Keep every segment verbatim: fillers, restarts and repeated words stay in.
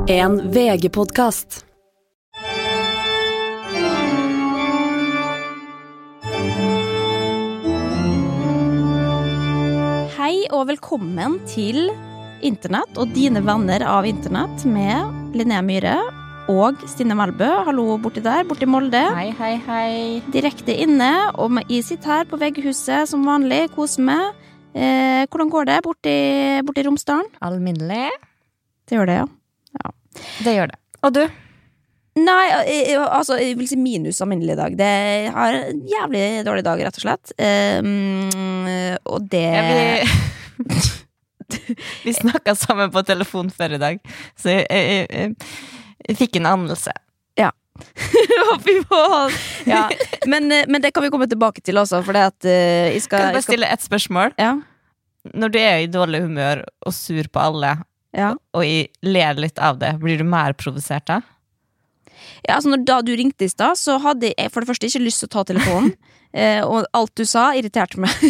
En V G-podcast. Hei og velkommen til Internett og dine venner av Internett med Linnea Myhre og Stine Melbø. Hallo borti der, borti Molde. Hei, hei, hei. Direkte inne, og jeg sitter her på vegghuset som vanlig, koser meg. Eh, hvordan går det borti, borti Romsdalen? Alminnelig. Det gjør det, ja. ja. Det gjør det. Og du? Nei, jeg, altså, jeg vil si minus alminnelig dag. Det har en jævlig dårlig dag, rett og slett. Um, og det... Ja, vi... vi snakket sammen på telefon før i dag, så jeg, jeg, jeg, jeg fikk en anelse. Ja. ja. Men, men det kan vi komme tilbake til også, for det at uh, jeg skal... Kan jeg bare stille et spørsmål? Ja. Når du er i dårlig humør og sur på alle, ja. og jeg ler litt av det, blir du mer provosert da? Ja, altså når, da du ringte i sted, så hadde jeg for det første ikke lyst til å ta telefonen. eh, og alt du sa irriterte meg.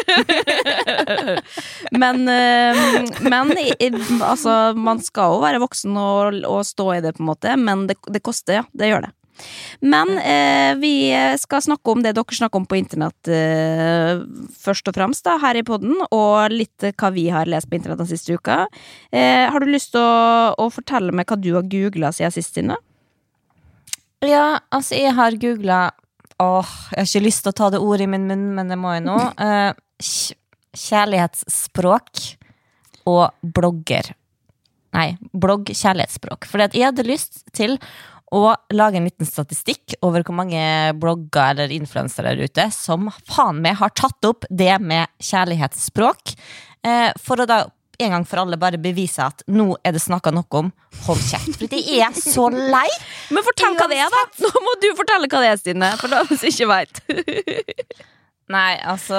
men eh, men jeg, altså, man skal jo være voksen og, og stå i det på en måte, men det, det koster, ja, det gjør det. Men eh, vi skal snakke om det dere snakker om på internett eh, først og fremst da, her i podden, og litt hva vi har lest på internett den siste uka. Eh, har du lyst til å, å fortelle meg hva du har googlet siden sist, Stine? Ja, altså jeg har googlet Åh, jeg har ikke lyst til å ta det ordet i min munn, men det må jeg nå uh, Kjærlighetsspråk og blogger Nei, blogg kjærlighetsspråk. Fordi at jeg hadde lyst til å lage en liten statistikk over hvor mange blogger eller influensere der ute som faen meg har tatt opp det med kjærlighetsspråk uh, for å da en gang for alle bare bevise at nå er det snakket noe om hold kjeft, for det er så lei. Men fortell hva det er da. Nå må du fortelle hva det er, Stine, for da hvis jeg ikke vet. Nei, altså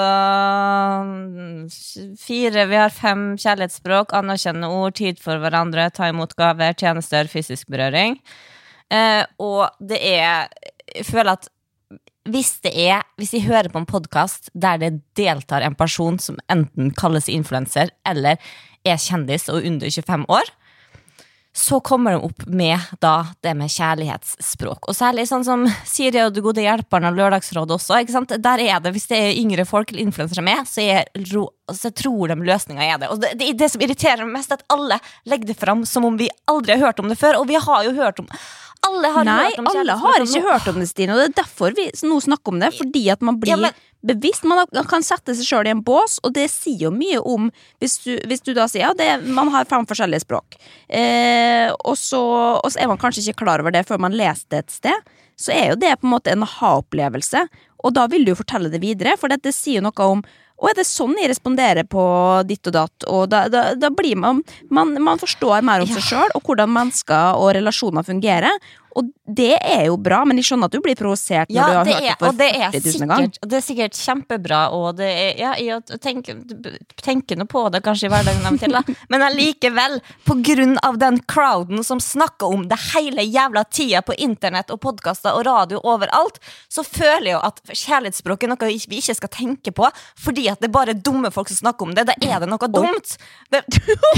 fire, vi har fem kjærlighetsspråk, anerkjennende ord, tid for hverandre, ta imot gaver, tjenester, fysisk berøring. Eh, og det er, jeg føler at hvis det er, hvis jeg hører på en podcast der det deltar en person som enten kalles influencer eller er kjendis og under tjuefem år, så kommer de opp med da det med kjærlighetsspråk. Og særlig sånn som Siri og de gode hjelperne og lørdagsråd også, ikke sant? Der er det, hvis det er yngre folk eller influensere med, så, er, så tror de løsningen er det. Og det, det, det som irriterer meg mest er at alle legger det frem som om vi aldri har hørt om det før, og vi har jo hørt om Alle har Nei, hørt om alle har ikke hørt om det, Stine, og det er derfor vi nå snakker om det, fordi at man blir ja, men, bevisst, man kan sette seg selv i en bås, og det sier jo mye om, hvis du, hvis du da sier, ja, det, man har fem forskjellige språk, eh, og, så, og så er man kanskje ikke klar over det før man leser det et sted, så er jo det på en måte en aha-opplevelse, og da vil du fortelle det videre, for det sier noe om og er det sånn jeg responderer på ditt og datt, og da, da, da blir man, man man forstår mer om ja. seg selv, og hvordan mennesker og relasjoner fungerer, og det er jo bra, men jeg skjønner at du blir provosert når ja, du har det hørt er, det for førti tusen gang. Og det er sikkert kjempebra, og det er, ja, jeg tenker, tenker noe på det kanskje i hverdagen av og til, da. Men allikevel, på grunn av den crowden som snakker om det hele jævla tida på internett og podcaster og radio overalt, så føler jeg jo at kjærlighetsspråk er noe vi ikke skal tenke på, fordi at det er bare dumme folk som snakker om det, da er det noe dumt. Det...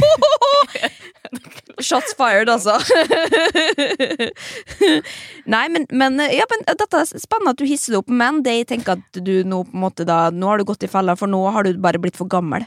Shots fired, altså. Nei, men, men, ja, men dette er spennende at du hisser det opp, men det jeg tenker at du nå på en måte da, nå har du gått i fella, for nå har du bare blitt for gammel.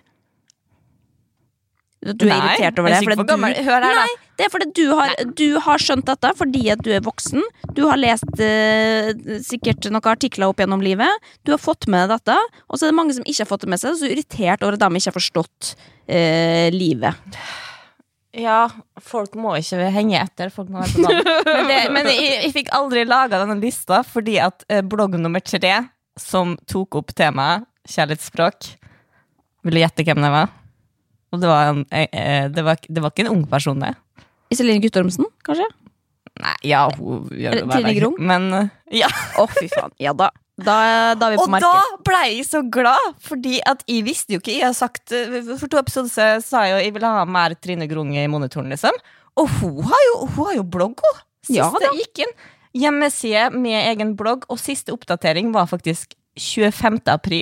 Du er nei, irritert over det. Jeg er ikke for gammel. Hør her, da. Nei, det er fordi du har, du har skjønt dette fordi at du er voksen. Du har lest eh, sikkert noen artikler opp gjennom livet. Du har fått med dette, og så er det mange som ikke har fått det med seg, så er irritert over at de ikke har forstått eh, livet. Ja, folk må ikke henge etter, folk må være på navn. Men, det, men jeg, jeg fikk aldri laget denne lista, fordi at eh, blogg nummer tre, som tok opp temaet kjærlighetsspråk, ville gjette hvem det var. Og det var, en, eh, det, var, det var ikke en ung person, det. Iselin Guttormsen, kanskje? Nei, ja, hun gjør det Trine Grung? Men, ja. Å, oh, fy faen, ja da. Da, da er vi på og markedet. Og da ble jeg så glad, fordi at jeg visste jo ikke, jeg har sagt, for to episoder så sa jeg jo, jeg ville ha mer Trine Grung i monitoren, liksom. Og hun har jo, hun har jo blogg, hun. Siste ja, da. gikk inn. Hjemmeside med egen blogg, og siste oppdatering var faktisk tjuefemte april.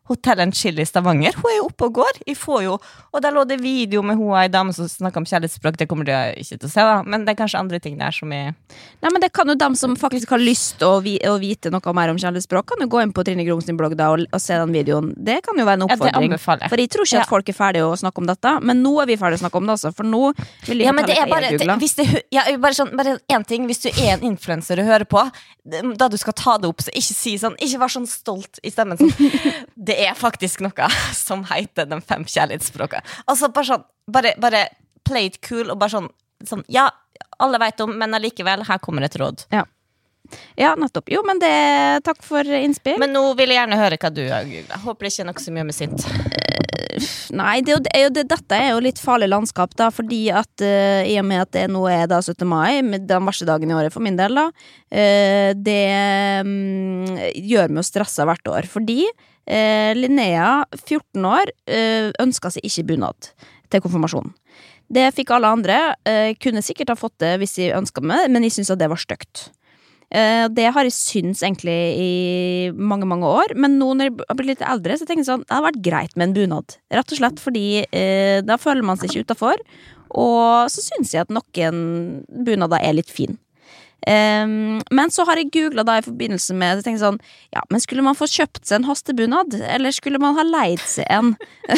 Hotel and Chill i Stavanger. Hun er jo oppe og går. Jeg får jo, og der lå det video med hun og en dame som snakker om kjærlighetsspråk. Det kommer du ikke til å se da, men det er kanskje andre ting der som er... Nei, men det kan jo dem som faktisk har lyst å, vi, å vite noe mer om kjærlighetsspråk, kan jo gå inn på Trine Grung sin blogg da og, og se den videoen. Det kan jo være en oppfordring. Ja, for jeg tror ikke at folk er ferdige å snakke om dette, men nå er vi ferdige å snakke om det også, for nå vil jeg ja, men det er hva bare, jeg googlet. hvis det, ja, bare, sånn, bare en ting, hvis du er en influencer og hører på, da du skal ta det opp, så ikke si sånn, ikke vær sånn stolt i stemmen sånn, det er faktisk noe som heter de fem kjærlighetsspråkene. Altså bare sånn, bare, bare play it cool og bare sånn, sånn, ja, alle vet om, men allikevel, her kommer et råd. Ja. Ja, nettopp. Jo, men det, takk for innspill. Men nå vil jeg gjerne høre hva du har googlet. Håper det ikke er noe som gjør meg sint. Nei, det, det, det, dette er jo litt farlig landskap da, fordi at uh, i og med at det nå er da syttende mai, med den verste dagen i året for min del da, uh, det um, gjør meg jo stresset hvert år, fordi uh, Linnea, fjorten år, uh, ønsket seg ikke bunad til konfirmasjonen. Det fikk alle andre, uh, kunne sikkert ha fått det hvis jeg ønsket meg, men jeg synes at det var støkt. Uh, det har jeg syns egentlig i mange, mange år, men nå når jeg har blitt litt eldre, så tenker jeg sånn, det har vært greit med en bunad, rett og slett fordi uh, da føler man seg ikke utenfor, og så syns jeg at noen bunader er litt fin. Um, men så har jeg googlet da i forbindelse med, så tenker jeg sånn, ja, men skulle man få kjøpt seg en hastebunad, eller skulle man ha leid seg en?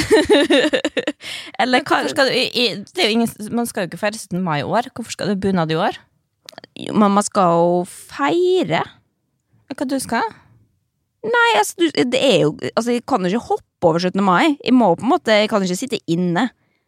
Eller hva skal du, i, i, det er jo ingen, man skal jo ikke feire syttende mai i år, hvorfor skal du bunad i år? Men man skal jo feire. Hva du skal? Nei, altså, du, det er jo altså, jeg kan jo ikke hoppe over syttende mai. Jeg må på en måte, jeg kan ikke sitte inne.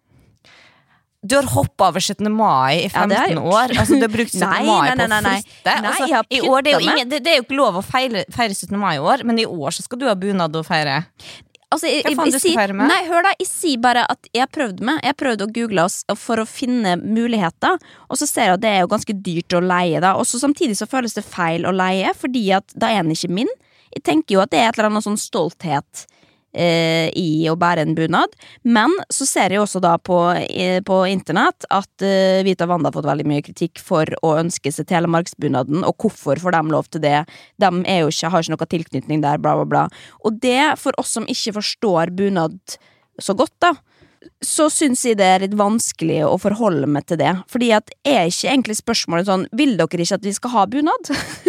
Du har hoppet over syttende mai i femten ja, år. Altså, du har brukt syttende mai nei, nei, nei, nei. på å flytte. Nei, altså, jeg har i år, det, er jo pyntet ingen, det, det er jo ikke lov å feire, feire syttende mai i år, men i år så skal du ha bunad å feire. Altså, jeg, Hva faen jeg, du skal jeg, feire med? nei, hør da, jeg sier bare at jeg prøvde med Jeg prøvde å google oss for å finne muligheter, og så ser jeg at det er jo ganske dyrt å leie da, og så samtidig så føles det feil å leie, fordi at da er den ikke min. Jeg tenker jo at det er et eller annet sånn stolthet eh, i å bære en bunad, men så ser jeg også da på, eh, på internett at eh, Vita Wanda har fått veldig mye kritikk for å ønske seg telemarksbunaden, og hvorfor får de lov til det? De er jo ikke, har ikke noe tilknytning der, bla bla bla. Og det, for oss som ikke forstår bunad så godt da, så synes jeg det er litt vanskelig å forholde meg til det, fordi at er ikke egentlig spørsmålet sånn, vil dere ikke at vi skal ha bunad?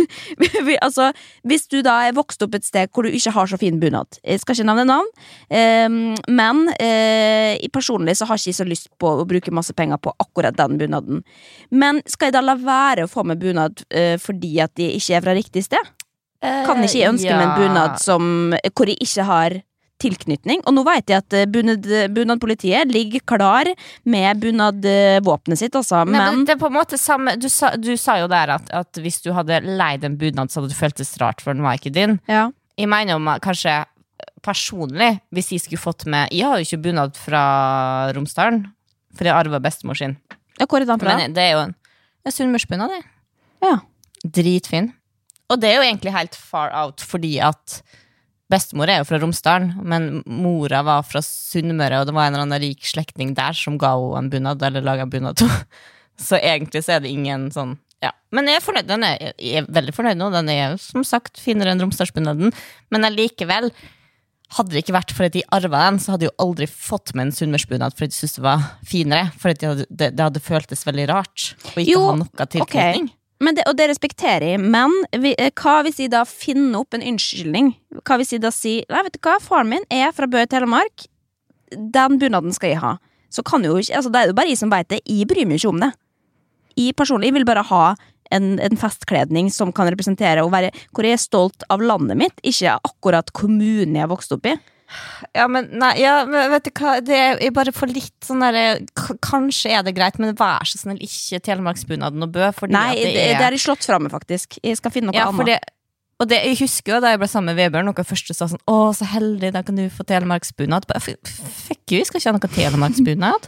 Altså, hvis du da er vokst opp et sted hvor du ikke har så fin bunad, jeg skal ikke nevne navn, um, men uh, personlig så har jeg ikke så lyst på å bruke masse penger på akkurat den bunaden, men skal jeg da la være å få med bunad uh, fordi at de ikke er fra riktig sted? Kan ikke jeg ønske ja. meg en bunad som, hvor jeg ikke har tilknytning, og nå vet jeg at bunad, bunadpolitiet ligger klar med bunadvåpenet sitt også, men, men det, det er på en måte samme, du sa, du sa jo der at, at hvis du hadde leid en bunad så hadde du føltes rart for den var ikke din. Ja. Jeg mener om kanskje personlig, hvis jeg skulle fått med, jeg har jo ikke bunad fra Romsdalen, for jeg arvet bestemor sin. Ja, hvor er den fra? Men det er jo en, en sunnmørsbunad det. Ja. Dritfin. Og det er jo egentlig helt far out, fordi at bestemor er jo fra Romsdalen, men mora var fra Sunnmøre, og det var en eller annen rik slektning der som ga henne en bunad, eller laget en bunad. Så egentlig så er det ingen sånn, ja. Men jeg er fornøyd, den er, jeg er veldig fornøyd nå, den er som sagt finere enn Romsdalsbunaden, men allikevel, hadde det ikke vært for at de arvet den, så hadde jeg jo aldri fått med en sunnmørsbunad, for jeg synes det var finere, for det hadde, det, det hadde føltes veldig rart, og ikke jo, ha noe tilknytning. Okay. Men det, og det respekterer jeg, men vi, hva hvis jeg da finner opp en unnskyldning? Hva hvis jeg da sier, nei, vet du hva, faren min er fra Bø i Telemark, den bunaden skal jeg ha. Så kan jo ikke, altså det er jo bare jeg som vet det, jeg bryr meg ikke om det. Jeg personlig vil bare ha en, en festkledning som kan representere og være, hvor jeg er stolt av landet mitt, ikke akkurat kommunen jeg har vokst opp i. Ja, men nei, ja, men vet du hva, det er bare for litt sånn der, k- kanskje er det greit, men vær så snill, ikke telemarksbunaden og Bø, fordi Nei, at det det, er... det er jeg slått fremme faktisk. Jeg skal finne noe ja, annet. for det, og det, jeg husker jo da jeg ble sammen med Vebjørn, noe første sa sånn, å, så heldig, da kan du få telemarksbunad. Bare, f- Fuck you, jeg skal ikke ha noe telemarksbunad.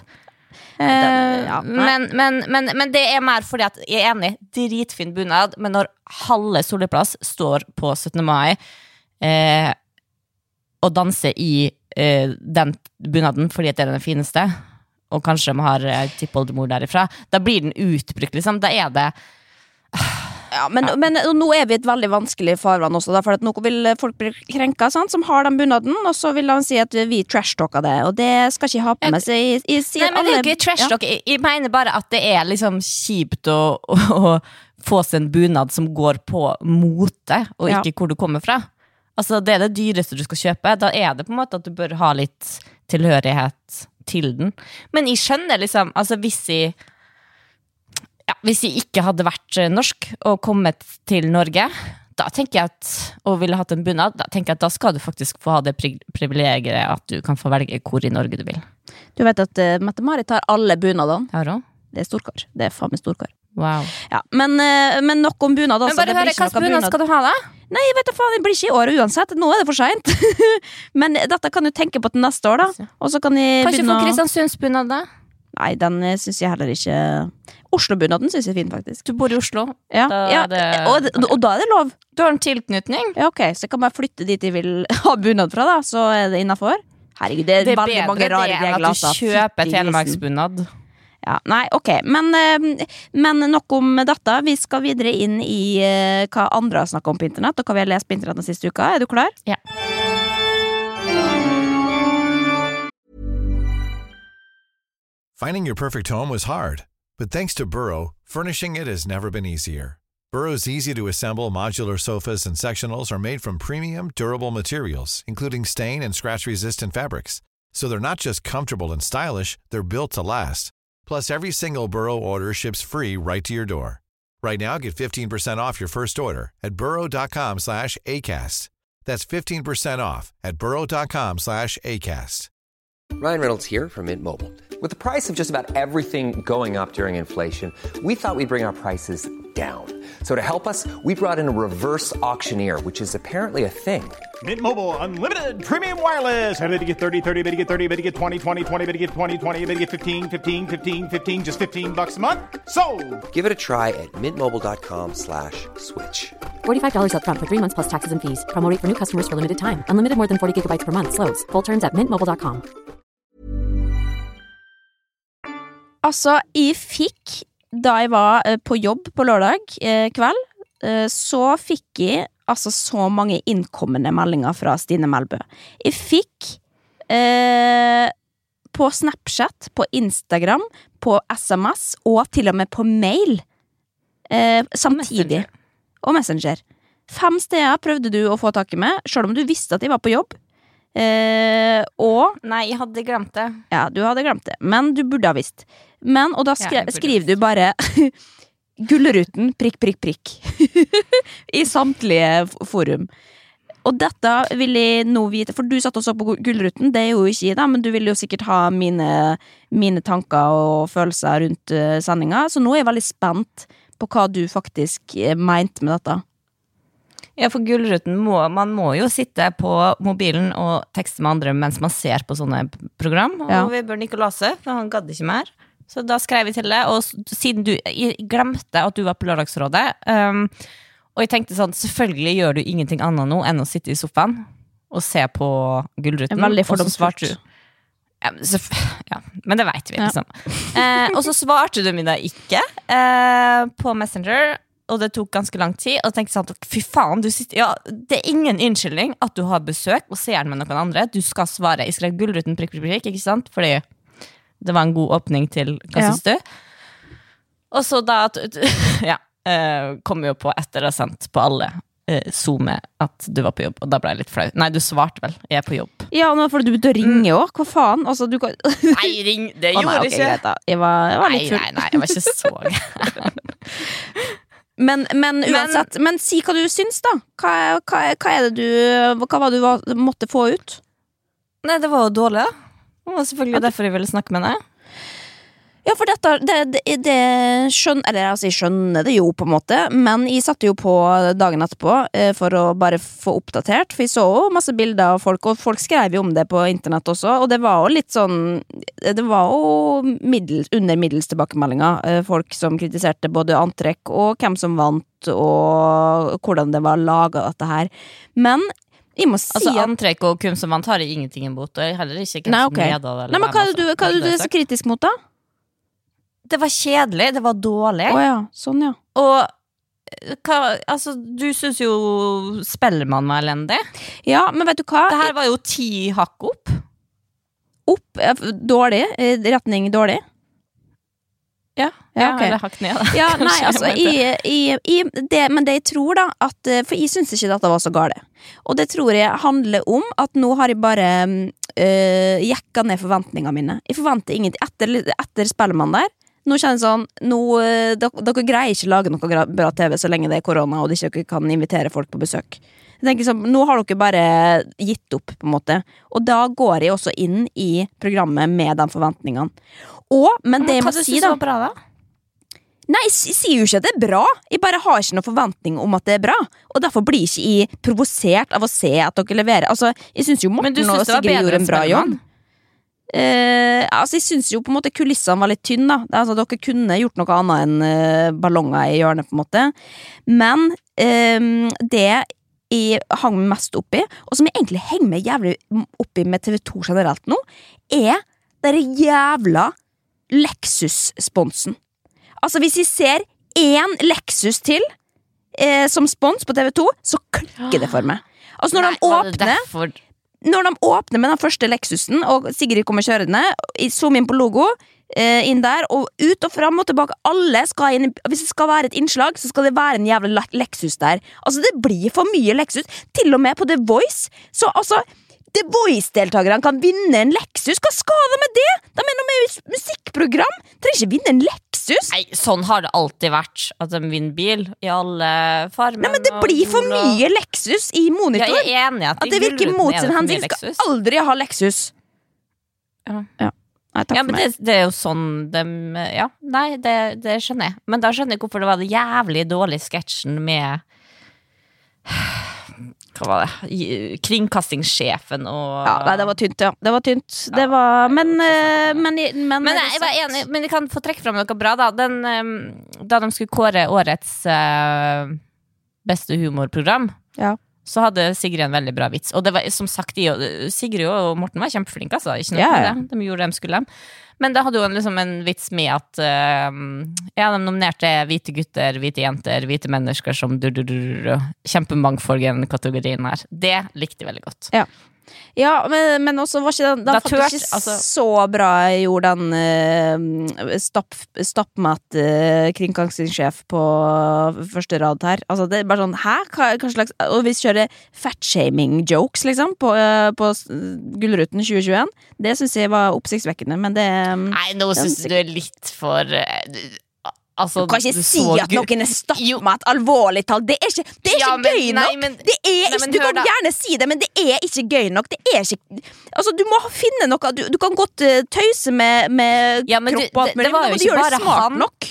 Den- ja, nei. men, men, men, men det er mer fordi at jeg er enig, dritfin bunad, men når halve Solplass står på syttende mai eh, og danser i eh, den bunaden fordi at det er den fineste, og kanskje de har eh, tippoldemor derifra, da blir den utbrukt, liksom. Da er det Ja, men, ja. men nå er vi et veldig vanskelig farvann også, da, for at nå vil folk bli krenka, sant, som har den bunaden, og så vil de si at vi trash-talker det, og det skal ikke ha på med seg i, i, i Nei, men det er ikke trash-talk, ja. jeg, jeg mener bare at det er liksom kjipt å, å, å få seg en bunad som går på mote, og ikke ja. hvor du kommer fra. Altså, det er det dyreste du skal kjøpe, da er det på en måte at du bør ha litt tilhørighet til den. Men jeg skjønner liksom, altså hvis jeg Ja, hvis jeg ikke hadde vært norsk og kommet til Norge, da tenker jeg at, og ville hatt en bunad, da tenker jeg at da skal du faktisk få ha det pri- privilegiet at du kan få velge hvor i Norge du vil. Du vet at uh, Mette-Marit tar alle bunadene. Ja, da? Det er storkar. Det er faen med storkar. Wow. Ja, men, uh, men nok om bunad. Men bare høre, hva bunad skal du ha da? Nei, jeg vet da faen, det blir ikke i år uansett. Nå er det for sent. Men dette kan du tenke på til neste år da. Og så kan jeg Kanskje få Kristiansunds bunad da? Nei, den synes jeg heller ikke Oslo-bunaden synes jeg er fin faktisk. Du bor i Oslo? Ja, ja det... og, og, og da er det lov. Du har en tilknytning? Ja, ok, så jeg kan bare flytte dit jeg vil ha bunad fra da, så er det innenfor. Herregud, det er, det er veldig mange rare regler. Det er bedre at du kjøper telemarksbunad. Ja, nei, ok, men, men nok om dette. Vi skal videre inn i hva andre har snakket om på internett, og hva vi har lest på internett den siste uka. Er du klar? Ja. Finding your perfect home was hard, but thanks to Burrow, furnishing it has never been easier. Burrow's easy-to-assemble modular sofas and sectionals are made from premium, durable materials, including stain and scratch-resistant fabrics. So they're not just comfortable and stylish, they're built to last. Plus, every single Burrow order ships free right to your door. Right now, get fifteen percent off your first order at burrow.com slash ACAST. That's fifteen percent off at burrow.com slash ACAST. Ryan Reynolds here from Mint Mobile. With the price of just about everything going up during inflation, we thought we'd bring our prices down. So to help us, we brought in a reverse auctioneer, which is apparently a thing. Mint Mobile Unlimited Premium Wireless. How to get thirty, thirty, bit to get thirty, bit to get twenty, twenty, twenty, bit to get twenty, twenty, bit to get fifteen, fifteen, fifteen, fifteen, just fifteen bucks a month? Sold! Give it a try at mintmobile.com slash switch. forty-five dollars up front for three months plus taxes and fees. Promo rate for new customers for limited time. Unlimited more than forty gigabytes per month. Slows full terms at mint mobile dot com. Altså, jeg fikk, da jeg var på jobb på lørdag eh, kveld, eh, så fikk jeg altså så mange innkommende meldinger fra Stine Melbø. Jeg fikk eh, på Snapchat, på Instagram, på S M S og til og med på mail eh, samtidig. Messenger. Og Messenger. Fem steder prøvde du å få tak i meg, selv om du visste at jeg var på jobb. Eh, og Nei, jeg hadde glemt det. Ja, du hadde glemt det, men du burde ha visst. Men, og da skri, ja, skriver du bare Gullruten, prikk, prikk, prikk i samtlige forum. Og dette vil jeg nå vite, for du satt også på Gullruten, det er jo ikke jeg da, men du vil jo sikkert ha mine, mine tanker og følelser rundt uh, sendinga, så nå er jeg veldig spent på hva du faktisk uh, mente med dette. Ja, for Gullruten må, man må jo sitte på mobilen og tekste med andre mens man ser på sånne program, og ja. Vebjørn Nikolase, for han gadd ikke mer. Så da skrev jeg til det, og siden du jeg glemte at du var på lørdagsrådet, um, og jeg tenkte sånn, selvfølgelig gjør du ingenting annet nå enn å sitte i sofaen og se på Gullruten. Veldig fordomsfullt. Ja, ja, men det vet vi liksom. Ja. eh, og så svarte du meg da ikke eh, på Messenger, og det tok ganske lang tid, og jeg tenkte sånn, fy faen, du sitter, ja, det er ingen unnskyldning at du har besøk og ser med noen andre, du skal svare, jeg skrev Gullruten, prikk, prikk, prikk, ikke sant? Fordi det var en god åpning til, hva ja. Synes du? Og så da, ja, eh, kom jo på etter å ha sendt på alle eh, Zoom at du var på jobb, og da ble jeg litt flau. Nei, du svarte vel, jeg er på jobb. Ja, nå får du begynne å ringe også, hva faen? Altså, du kan... Nei, ring, det gjorde oh, nei, okay, ikke. Greit, da. Jeg var, jeg var litt full. Nei, nei, nei, jeg var ikke så Men, men uansett, men, men si hva du syns da. Hva, hva, hva er det du, hva var det du var, måtte få ut? Nei, det var jo dårlig da. Det var selvfølgelig okay. Derfor jeg ville snakke med deg. Ja, for dette, det, det, det skjønner, eller altså jeg skjønner det jo på en måte, men jeg satte jo på dagen etterpå eh, for å bare få oppdatert, for jeg så jo masse bilder av folk, og folk skrev jo om det på internett også, og det var jo litt sånn, det var jo middels, under middels tilbakemeldinger, eh, folk som kritiserte både antrekk og hvem som vant, og hvordan det var laget dette her. Men jeg må si altså, at antrekk og hvem som vant har jeg ingenting imot, og heller ikke hvem Nei, okay. som leder. Nei, men hva er det du, hva er det du er så kritisk mot da? Det var kjedelig, det var dårlig. Åja, sånn ja. Og hva, altså, du synes jo Spellemann var elendig. Ja, men vet du hva? Det her var jo ti hakk opp. Opp, dårlig, retning dårlig. Ja, ja, okay. Eller hakk ned da. Ja, nei, altså i, i, i det, men det jeg tror da at, for jeg synes ikke dette var så gale. Og det tror jeg handler om at nå har jeg bare øh, jekka ned forventningene mine. Jeg forventer ingenting etter, etter Spellemann der. Nå kjenner jeg sånn nå, dere, dere greier ikke lage noe bra T V så lenge det er korona og de ikke kan invitere folk på besøk. Jeg tenker sånn, nå har dere bare gitt opp på en måte. Og da går jeg også inn i programmet med de forventningene. Og, men det jeg må si da, bra, da Nei, jeg sier jo ikke at det er bra. Jeg bare har ikke noen forventning om at det er bra. Og derfor blir ikke jeg provosert av å se at dere leverer. Altså, jeg synes jo Morten og Sigrid gjorde en bra jobb. Eh, altså, jeg synes jo på en måte kulissene var litt tynn da. Altså, dere kunne gjort noe annet enn uh, ballonger i hjørnet på en måte. Men eh, det jeg hang meg mest oppi, og som jeg egentlig henger meg jævlig oppi med T V to generelt nå, er den jævla Lexus-sponsen. Altså, hvis jeg ser én Lexus til eh, som spons på T V to, så klikker det for meg. Altså, når Nei, de åpner Når de åpner med den første Lexusen, og Sigrid kommer kjørende, zoom inn på logo, eh, inn der, og ut og fram og tilbake, alle skal inn, hvis det skal være et innslag, så skal det være en jævla Lexus der. Altså, det blir for mye Lexus, til og med på The Voice, så altså, The Voice-deltakerne kan vinne en Lexus. Hva skal de med det? De er noe med musikkprogram. De trenger ikke vinne en Lexus. Nei, sånn har det alltid vært, at de vinner bil i alle farmer. Nei, men det blir for mye Lexus i monitor. Ja, jeg er enig at, at det virker mot sin hensikt. De skal aldri ha Lexus. Ja. Ja. Nei, takk ja, for men meg. Det, det er jo sånn de, ja, nei, det, det skjønner jeg. Men da skjønner jeg hvorfor det var det jævlig dårlig sketsjen med hva var det? Kringkastingssjefen og ja, nei, det var tynt, ja. Det var tynt. Det ja, var, men, men, men, men jeg var enig, men jeg kan få trekke fram noe bra da. Den, da de skulle kåre årets uh, beste humorprogram, ja. Så hadde Sigrid en veldig bra vits. Og det var, som sagt, Sigrid og Morten var kjempeflinke, altså. Ikke noe ja, ja. Det. De gjorde det de skulle. Men det hadde jo en, liksom, en vits med at uh, ja, de nominerte hvite gutter, hvite jenter, hvite mennesker som du, du, du, du, kjempemangfolk i den kategorien her. Det likte jeg veldig godt. Ja. Ja, men, men også var ikke den, den faktisk ikke altså, så bra jeg gjorde den uh, stapp, stappmatt uh, kringkastingssjef på første rad her. Altså det er bare sånn, hæ? Hva, hva slags, og vi kjører fatshaming jokes liksom på, uh, på Gullruten tjue tjueen. Det synes jeg var oppsiktsvekkende, men det um, Nei, nå synes du er litt for uh, Altså, du kan ikke du si at noen er stappmatt alvorlig tall. Det er ikke, det er ja, ikke men, gøy nok. nei, men, det er nei, ikke, du kan da. Gjerne si det, men det er ikke gøy nok. Det er ikke, altså, du må finne noe. Du, du kan godt uh, tøyse med, med ja, men kropp og alt, men det, det var jo ikke bare smart han. Nok.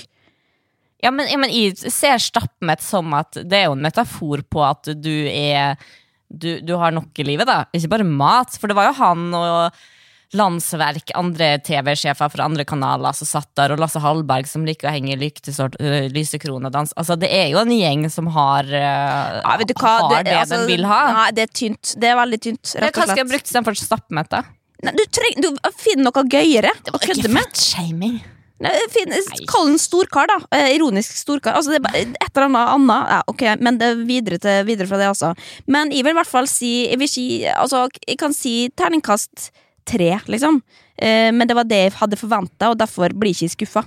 Ja, men, ja, men jeg ser stappmett som at det er jo en metafor på at du er du, du har nok i livet, da. Ikke bare mat. For det var jo han og Landsverk, andre T V-sjefer fra andre kanaler som satt der, og Lasse Hallberg som liker å henge i lyktesort, uh, lysekrone og dans. Altså, det er jo en gjeng som har, uh, ja, vet du hva, har det, det altså, de vil ha. Nei, det er tynt. Det er veldig tynt, rett og slett. Hva skal jeg bruke den for stappmett, da? Nei, du, treng, du finner noe gøyere det var å kødde med. Fatshaming. Nei, fin, kall den storkar da, eh, ironisk storkar. Altså, det er bare et eller annet annet. Ja, ok, men det er videre, til, videre fra det altså. Men jeg vil i hvert fall si, jeg vil si, altså, jeg kan si terningkast tre, liksom. Eh, men det var det jeg hadde forventet, og derfor blir jeg ikke skuffet.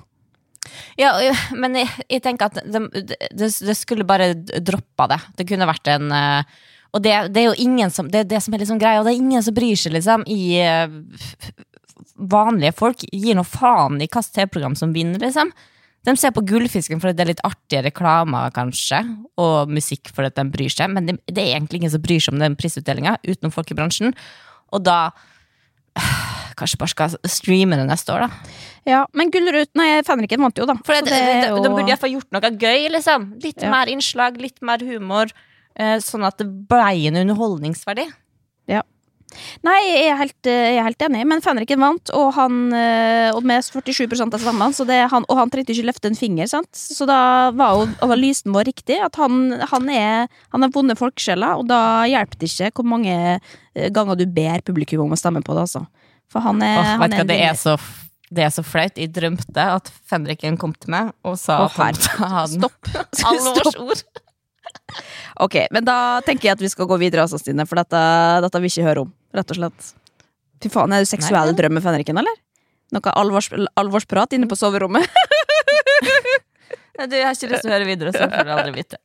Ja, men jeg, jeg tenker at det, det, det skulle bare droppa det. Det kunne vært en uh, og det, det er jo ingen som det er det som er liksom greia, og det er ingen som bryr seg liksom i uh, vanlige folk gir noe faen i hvilket T V-program som vinner, liksom. De ser på Gullfisken for at det er litt artige reklamer, kanskje, og musikk for at de bryr seg, men det, det er egentlig ingen som bryr seg om den prisutdelingen, utenom folk i bransjen. Og da kanskje bare skal streame det neste år, da. Ja, men Gullruten, nei, Fenriken vant jo, da. For det, det, det, jo... De burde i hvert fall gjort noe gøy, liksom. Litt ja. Mer innslag, litt mer humor, eh, sånn at det ble en underholdningsverdi. Ja. Nei, jeg er helt, jeg er helt enig, men Fenriken vant, og han og med førtisju prosent av stemmene, så det, han, og han trengte ikke løfte en finger, sant? Så da var jo analysen vår riktig, at han, han er han har vunnet folkesjeler, og da hjelper det ikke hvor mange ganger du ber publikum om å stemme på det, altså. For han er, oh, han vet er hva, det er så Det er så flaut. Jeg drømte at Fenriken kom til meg og sa Å, at han hadde Stopp. alvorsord. Ok, men da tenker jeg at vi skal gå videre, altså, Stine, for dette, dette vil jeg ikke høre om, rett og slett. Fy faen, er det seksuell Nei. drøm med Fenriken, eller? Noe alvors, alvorsprat inne på soverommet? Nei, du, jeg har ikke lyst til å høre videre, så får du aldri vite.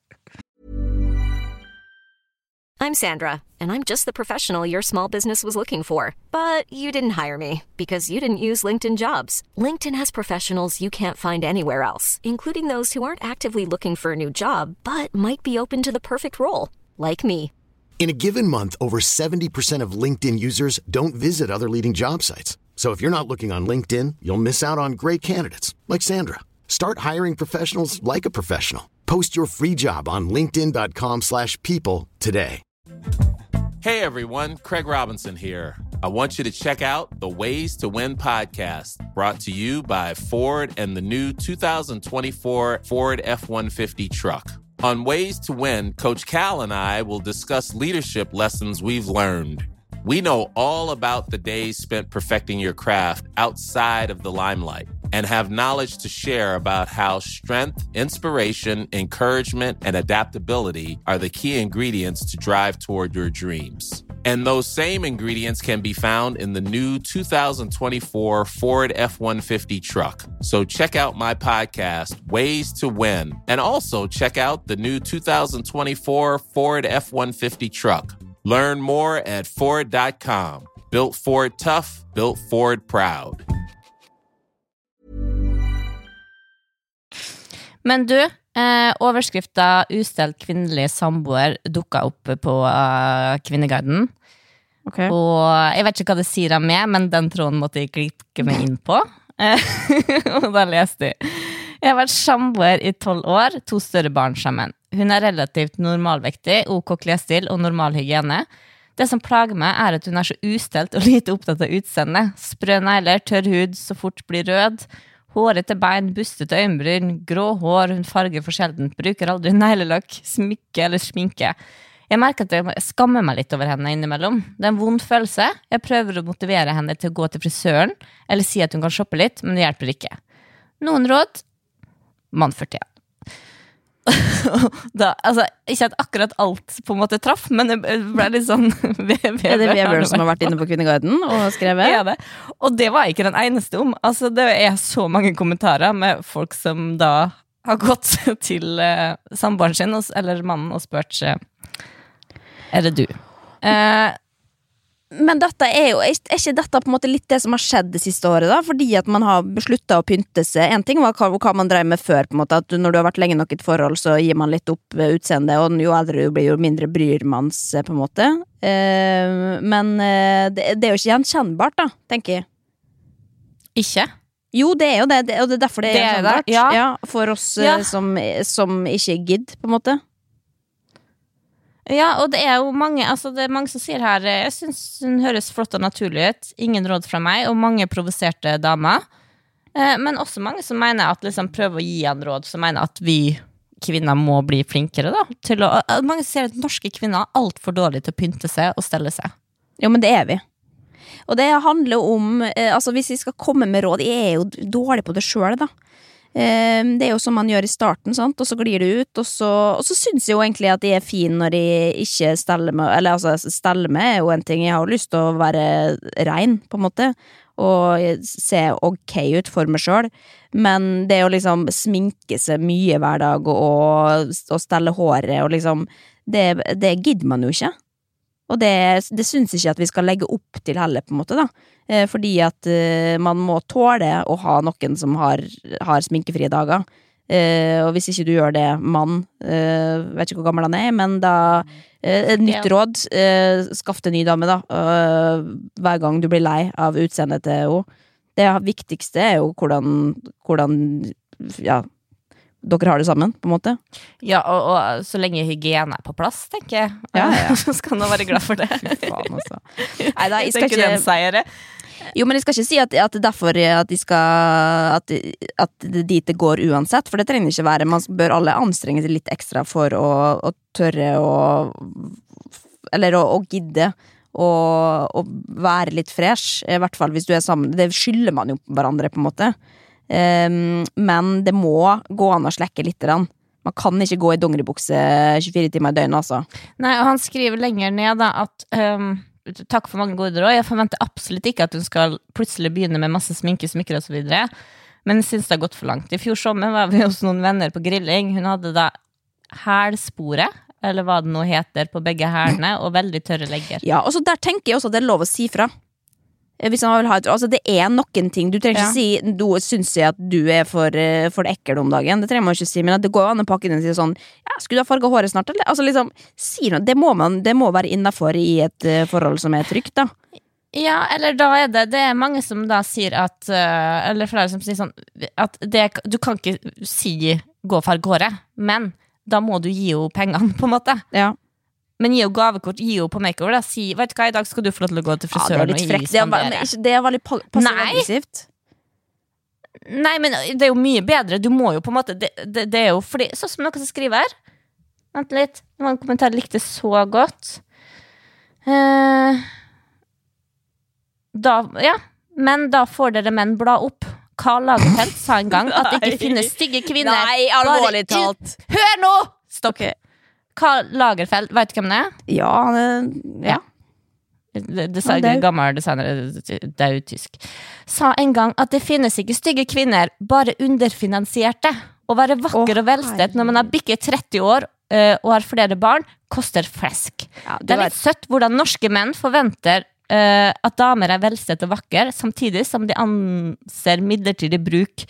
I'm Sandra, and I'm just the professional your small business was looking for. But you didn't hire me because you didn't use LinkedIn Jobs. LinkedIn has professionals you can't find anywhere else, including those who aren't actively looking for a new job, but might be open to the perfect role, like me. In a given month, over seventy percent of LinkedIn users don't visit other leading job sites. So if you're not looking on LinkedIn, you'll miss out on great candidates like Sandra. Start hiring professionals like a professional. Post your free job on linkedin.com slash people today. Hey everyone, Craig Robinson here. I want you to check out the Ways to Win podcast, brought to you by Ford and the new two thousand twenty-four Ford F one fifty truck. On Ways to Win, Coach Cal and I will discuss leadership lessons we've learned. We know all about the days spent perfecting your craft outside of the limelight and have knowledge to share about how strength, inspiration, encouragement, and adaptability are the key ingredients to drive toward your dreams. And those same ingredients can be found in the new two thousand twenty-four Ford F one fifty truck. So check out my podcast, Ways to Win, and also check out the new two thousand twenty-four Ford F one fifty truck. Learn more at Ford dot com. Built Ford tough, built Ford proud. Men du, eh, overskrifta ustelt kvinnelig samboer dukket opp på uh, Kvinneguiden. Okay. Og jeg vet ikke hva det sier om meg, men den tråden måtte jeg klikke meg inn på. Og da leste jeg. Jeg har vært samboer i tolv år, to større barn sammen. Hun er relativt normalvektig, ok klesstil og normal hygiene. Det som plager meg er at hun er så ustelt og lite opptatt av utseende. Sprø negler, tørr hud, så fort blir rød. Hårete bein, bustete øyenbryn, grå hår, hun farger for sjeldent, bruker aldri neglelakk, smykke eller sminke. Jeg merker at jeg skammer meg litt over henne innimellom. Det er en vond følelse. Jeg prøver å motivere henne til å gå til frisøren, eller si at hun kan shoppe litt, men det hjelper ikke. Noen råd? Mann førtien. Da, altså, ikke at akkurat alt på en måte traff, men det ble litt sånn Er det Vebjørn som har vært inne på Kvinneguiden og skrevet? Ja, det. Og det var ikke den eneste om. Altså, det er så mange kommentarer med folk som da har gått til uh, samboeren sin, eller mannen, og spurt uh, er det du? Uh, Men dette er jo, er ikke dette på en måte litt det som har skjedd det siste året da? Fordi at man har besluttet å pynte seg. En ting var hva, hva man drev med før, på en måte, at når du har vært lenge nok i et forhold, så gir man litt opp utseende, og jo eldre du blir, jo mindre bryr man seg, på en måte. Eh, men eh, det, det er jo ikke gjenkjennbart da, tenker jeg. Ikke? Jo, det er jo det, det og det er derfor det er Det er det, gjenkjennbart. ja. Ja, for oss Ja. eh, som, som ikke gidd, på en måte. Ja, og det er jo mange, altså det er mange som sier her, jeg synes hun høres flott og naturlig ut, ingen råd fra meg, og mange provoserte damer, eh, men også mange som mener at liksom prøver å gi en råd, som mener at vi kvinner må bli flinkere da, til å, mange sier at norske kvinner er alt for dårlige til å pynte seg og stelle seg. Jo, men det er vi. Og det handler om, eh, altså hvis vi skal komme med råd, jeg er jo dårlig på det selv da. Eh, det er jo som man gjør i starten, sant? Og så glir det ut, og så, og så synes jeg jo egentlig at de er fin når de ikke steller med, eller altså steller med er jo en ting, jeg har jo lyst til å være rein, på en måte, og se ok ut for meg selv, men det er jo liksom sminke seg mye hver dag, og, og stelle håret, og liksom, det, det gidder man jo ikke. Og det, det synes ikke at vi skal legge opp til heller, på en måte da. Eh, fordi at eh, man må tåle å ha noen som har, har sminkefrie dager. Eh, og hvis ikke du gjør det, mann, eh, vet ikke hvor gammel han er, men da, eh, et nytt råd, eh, skaff deg ny dame da, eh, hver gang du blir lei av utseendet til henne. Det viktigste er jo hvordan, hvordan ja, dere har det sammen, på en måte. Ja, og, og så lenge hygiene er på plass, tenker jeg. Ja, ja. Så skal man være glad for det. Faen, altså. Neida, jeg skal tenker ikke... den seier det. Jo, men jeg skal ikke si at, at derfor at de skal at, at det dit det går uansett, for det trenger ikke være. Man bør alle anstrenge seg litt ekstra for å, å tørre å eller å, å gidde og, og være litt fresh, i hvert fall hvis du er sammen. Det skylder man jo hverandre på en måte. Um, men det må gå an å slekke litt grann. Man kan ikke gå i dongeribukse tjuefire timer i døgnet, altså. Nei, og han skriver lenger ned da at um, takk for mange gode råd. Jeg forventer absolutt ikke at hun skal plutselig begynne med masse sminke, smykker og så videre. Men jeg synes det har gått for langt. I fjor sommer var vi hos noen venner på grilling. Hun hadde da hælsporet, eller hva det nå heter, på begge hælene, og veldig tørre legger. Ja, og så der tenker jeg også at det er lov å si fra. Hvis han vil ha et, altså det er noen ting. Du trenger ikke Ja. si, du synes jeg at du er for, eh, for ekkel om dagen. Det trenger man ikke si, men at det går an å pakke inn og si sånn, ja, skulle du ha farget håret snart, eller? Altså liksom, si noe. Det må man, det må være innenfor i et eh, forhold som er trygt, da. Ja, eller da er det Det er mange som da sier at uh, eller flere som sier sånn at det, du kan ikke si gå og farge håret, men da må du gi jo pengene på en måte. Ja. Men gi jo gavekort, gi jo på makeover da. Si, vet du hva, i dag skal du få lov til å gå til Ja, det frisøren er litt frekt. Det er, men ikke- det er veldig pa- passiv-aggressivt. Nei, men det er jo mye bedre. Du må jo på en måte Det, det, det er jo fordi sånn som noen som skriver her. Vent litt. Det var en kommentar jeg likte så godt. Eh, da Ja. Men da får dere menn bla opp. Karl Lagerfeld sa en gang at det ikke finnes stygge kvinner. Nei, bare alvorlig i- talt. Hør nå! Stopp. Karl Lagerfeld, vet du hvem det er? Ja, det, ja. Det, det, Ja, det er- gammel designer, det er jo tysk. Sa en gang at det finnes ikke stygge kvinner, bare underfinansierte. Å være vakker Å, og velstedt når man har bikket tretti år eh, og har flere barn, koster flesk. Ja, du Det er vet- litt søtt hvordan norske menn forventer eh, at damer er velstedt og vakker, samtidig som de anser midlertidig bruk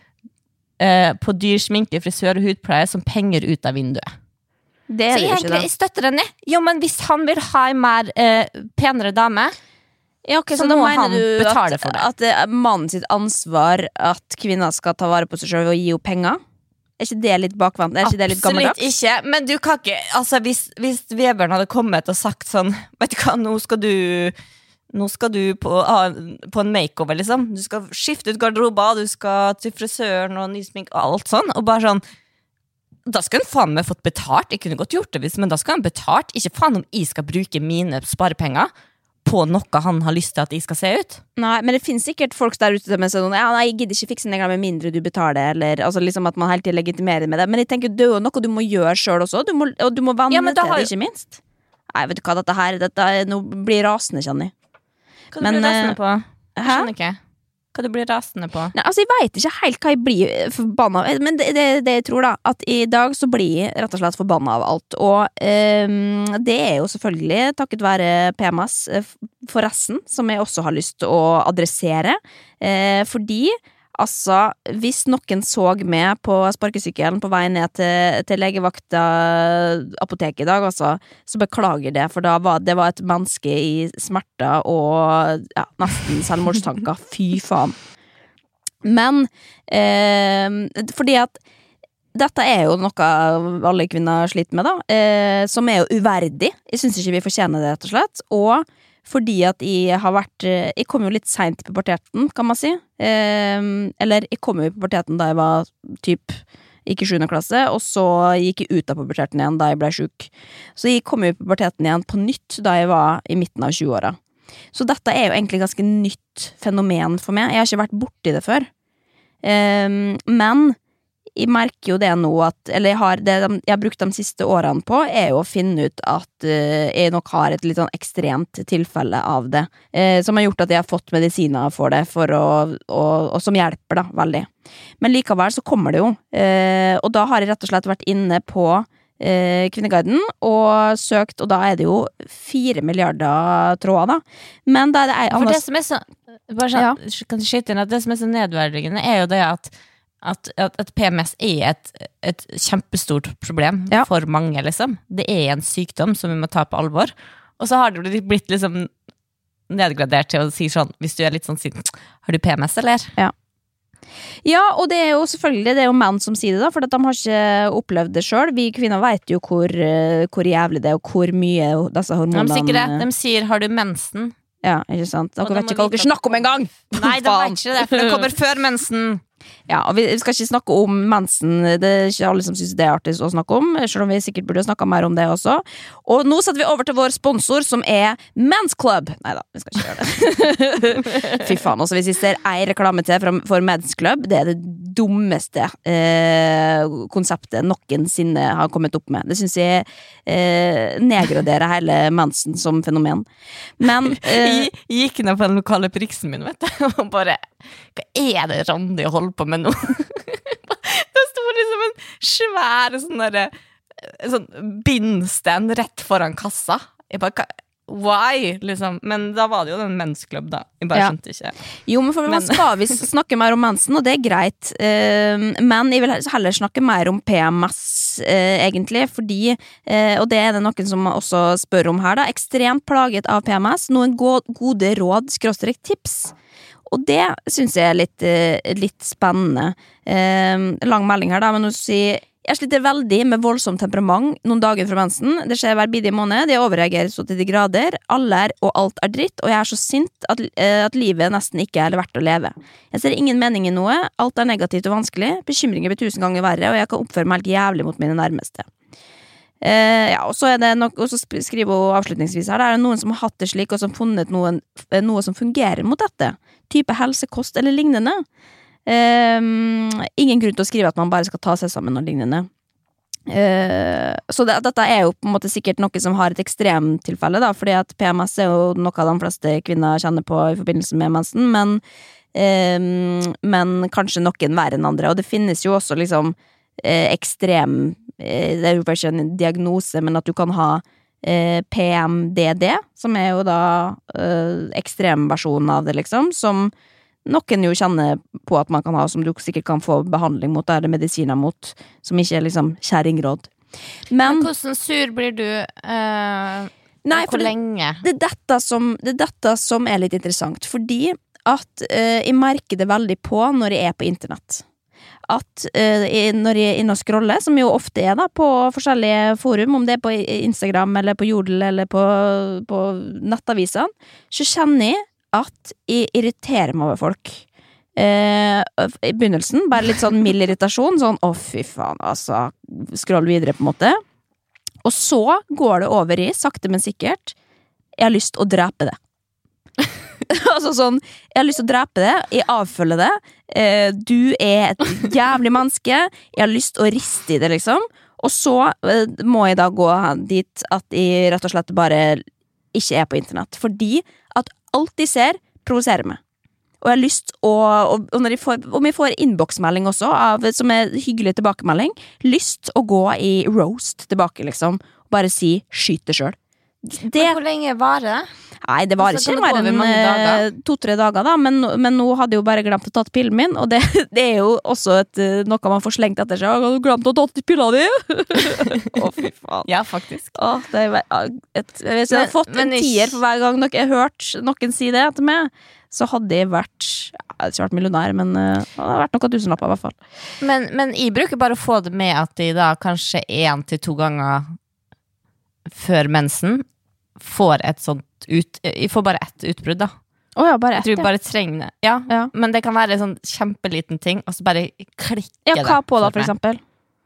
eh, på dyr sminke, frisør og hudpleie som penger ut av vinduet. Det er Så det jo ikke, egentlig, da. jeg støtter henne. Jo, men hvis han vil ha en mer eh, penere dame, Ja, ok, så så, da må mener han du betale at, for det. at det er mannen sitt ansvar at kvinner skal ta vare på seg selv og gi henne penger? Er ikke det litt bakvendt? Er ikke det litt absolutt gammeldags? ikke. Men du kan ikke altså, hvis, hvis Vebjørn hadde kommet og sagt sånn, vet du hva, nå skal du Nå skal du på, ah, på en makeover, liksom. Du skal skifte ut garderoba, du skal til frisøren og ny smink og alt sånn. Og bare sånn da skal han faen meg fått betalt. Jeg kunne godt gjort det, hvis, men da skal han betalt. Ikke faen om jeg skal bruke mine sparepenger på noe han har lyst til at jeg skal se ut. Nei, men det finnes sikkert folk der ute som er sånn ja, nei, jeg gidder ikke fikse neglene med mindre du betaler, eller altså liksom at man hele tiden legitimerer med det. Men jeg tenker det er jo noe du må gjøre selv også, du må, og du må venne Ja, men da til har det, ikke minst. Nei, vet du hva, dette her, dette er, nå blir rasende, kjenner jeg. Hva Men, du blir rasende eh, på? Jeg hæ? skjønner ikke. Hva du blir rasende på? Nei, altså jeg vet ikke helt hva jeg blir forbanna av, men det, det, det jeg tror da, at i dag så blir jeg rett og slett forbanna av alt, og ehm, det er jo selvfølgelig takket være P M S eh, forresten, som jeg også har lyst til å adressere, eh, fordi altså, hvis noen så meg på sparkesykkelen på vei ned til, til legevakta apoteket i dag, altså, så beklager det, for da var det var et menneske i smerter og ja, nesten selvmordstanker. Fy faen. Men eh, fordi at dette er jo noe alle kvinner sliter med, da, eh, som er jo uverdig. Jeg synes ikke vi fortjener det, rett og slett. Og fordi at jeg har vært Jeg kom jo litt sent i puberteten, kan man si. Eh, eller jeg kom jo i puberteten da jeg var typ ikke i sjuende klasse, og så gikk jeg ut av puberteten igjen da jeg ble syk. Så jeg kom jo i puberteten igjen på nytt da jeg var i midten av tjueåra. Så dette er jo egentlig ganske nytt fenomen for meg. Jeg har ikke vært borti det før. Eh, men jeg merker jo det nå at Eller jeg har, det jeg har brukt de siste årene på, er jo å finne ut at uh, jeg nok har et litt sånn ekstremt tilfelle av det, uh, som har gjort at jeg har fått medisiner for det, for å, og, og som hjelper da, veldig. Men likevel så kommer det jo, uh, og da har jeg rett og slett vært inne på uh, Kvinneguiden og søkt, og da er det jo fire milliarder tråder da. Men da er det ei For annen det som er så bare sånn, Ja. kan jeg skyte inn at det som er så nedverdigende, er jo det at At, at, at P M S er et, et kjempestort problem Ja. for mange, liksom. Det er en sykdom som vi må ta på alvor. Og så har det blitt, blitt liksom nedgradert til å si sånn, hvis du er litt sånn siden, har du P M S, eller? Ja, og det er jo selvfølgelig Det er jo menn som sier det, da, for at de har ikke opplevd det selv. Vi kvinner vet jo hvor, eh, hvor jævlig det er, og hvor mye disse De, hormonene sier det. De sier, har du mensen? Ja, ikke sant? Og Dere de vet må ikke hva vite dere snakker om en gang! Nei, de Faen. vet ikke det, for det kommer før mensen. Ja, og vi skal ikke snakke om mensen. Det er ikke alle som synes det er artig å snakke om, selv om vi sikkert burde snakke mer om det også. Og nå setter vi over til vår sponsor, som er Men's Club. Neida, vi skal ikke gjøre det. Fy faen, også hvis vi ser ei reklame til for Men's Club, det er det dummeste eh, konseptet noensinne har kommet opp med. Det synes jeg eh, nedgraderer hele mensen som fenomen. Men eh, Jeg gikk ned på den lokale priksen min, vet du, og bare, hva er det Randi holder på med nå? Det stod liksom en svær sånn der, sånn bindstand rett foran kassa. Jeg bare, why? Liksom. Men da var det jo den mensklubb da. Jeg bare Ja. skjønte ikke. Jo, men for man skal vi snakke mer om mensen, og det er greit. Eh, men jeg vil heller snakke mer om P M S, eh, egentlig, fordi, eh, og det er det noen som også spør om her da, ekstremt plaget av P M S, noen go- gode råd, skråstrek tips. Og det synes jeg er litt, eh, litt spennende. Eh, lang melding her da, men å si jeg sliter veldig med voldsomt temperament noen dager fra mensen. Det skjer hver bidige måned. Jeg overreagerer så til de grader. Alle er, og alt er dritt, og jeg er så sint at, eh, at livet nesten ikke er verdt å leve. Jeg ser ingen mening i noe. Alt er negativt og vanskelig. Bekymringer blir tusen ganger verre, og jeg kan oppføre meg helt jævlig mot mine nærmeste. Eh, ja, og så er det nok, og så skriver hun avslutningsvis her, det er noen som har hatt det slik, og som funnet noen, noe som fungerer mot dette. Type helsekost eller lignende. Um, ingen grunn til å skrive at man bare skal ta seg sammen og lignende. Uh, så det, dette er jo på en måte sikkert noe som har et ekstremtilfelle da, fordi at P M S er jo noe av de fleste kvinner kjenner på i forbindelse med mensen, men, um, men kanskje noen verre enn andre, og det finnes jo også liksom uh, ekstrem, uh, det er jo ikke en diagnose, men at du kan ha uh, P M D D, som er jo da uh, ekstremversjonen av det liksom, som noen jo kjenner på at man kan ha, som du sikkert kan få behandling mot, eller medisiner mot, som ikke er liksom kjerringråd. Men, Men hvordan sur blir du? Uh, nei, hvor for det, lenge? det, er dette som, det er dette som er litt interessant, fordi at uh, jeg merker det veldig på når jeg er på internett. At uh, jeg, når jeg er inne og scroller, som jo ofte er da på forskjellige forum, om det er på Instagram eller på Jodel eller på, på nettavisene, så kjenner jeg at jeg irriterer meg over folk. Eh, I begynnelsen, bare litt sånn mild irritasjon, sånn, å fy faen, altså, scroll videre på en måte. Og så går det over i, sakte men sikkert, jeg har lyst å drepe det. Altså sånn, jeg har lyst å drepe det, jeg avfølger det, eh, du er et jævlig menneske, jeg har lyst å riste i det, liksom. Og så eh, må jeg da gå dit at jeg rett og slett bare ikke er på internett, fordi at alt de ser, provoserer meg. Og jeg har lyst å, og, og når jeg får, om jeg får innboksmelding også, av, som er hyggelig tilbakemelding, lyst å gå i roast tilbake, liksom, og bare si, skyt det selv. Det, Men hvor lenge var det? nei, det var Altså, ikke kan det mer gå over enn mange dager? eh, to-tre dager da, men, men nå hadde jeg jo bare glemt å ta pillen min, og det, det er jo også et, eh, noe man får slengt etter seg. Har du glemt å ta pilla di? Å, fy faen. Ja, faktisk. Åh, det er et, et, hvis jeg hadde Men- fått men en ikke- tier for hver gang dere har hørt noen si det etter meg, så hadde jeg vært, ja, jeg hadde ikke vært millionær, men uh, det hadde vært noen tusenlapper i hvert fall. Men, men jeg bruker bare å få det med at de da kanskje en til to ganger før mensen får et sånt ut, jeg får bare ett utbrudd da. Åja, bare Jeg ett, tror jeg ja. bare trenger det. Ja, Ja. men det kan være en sånn kjempeliten ting, og så bare klikker Ja, det. hva på da, for meg. eksempel?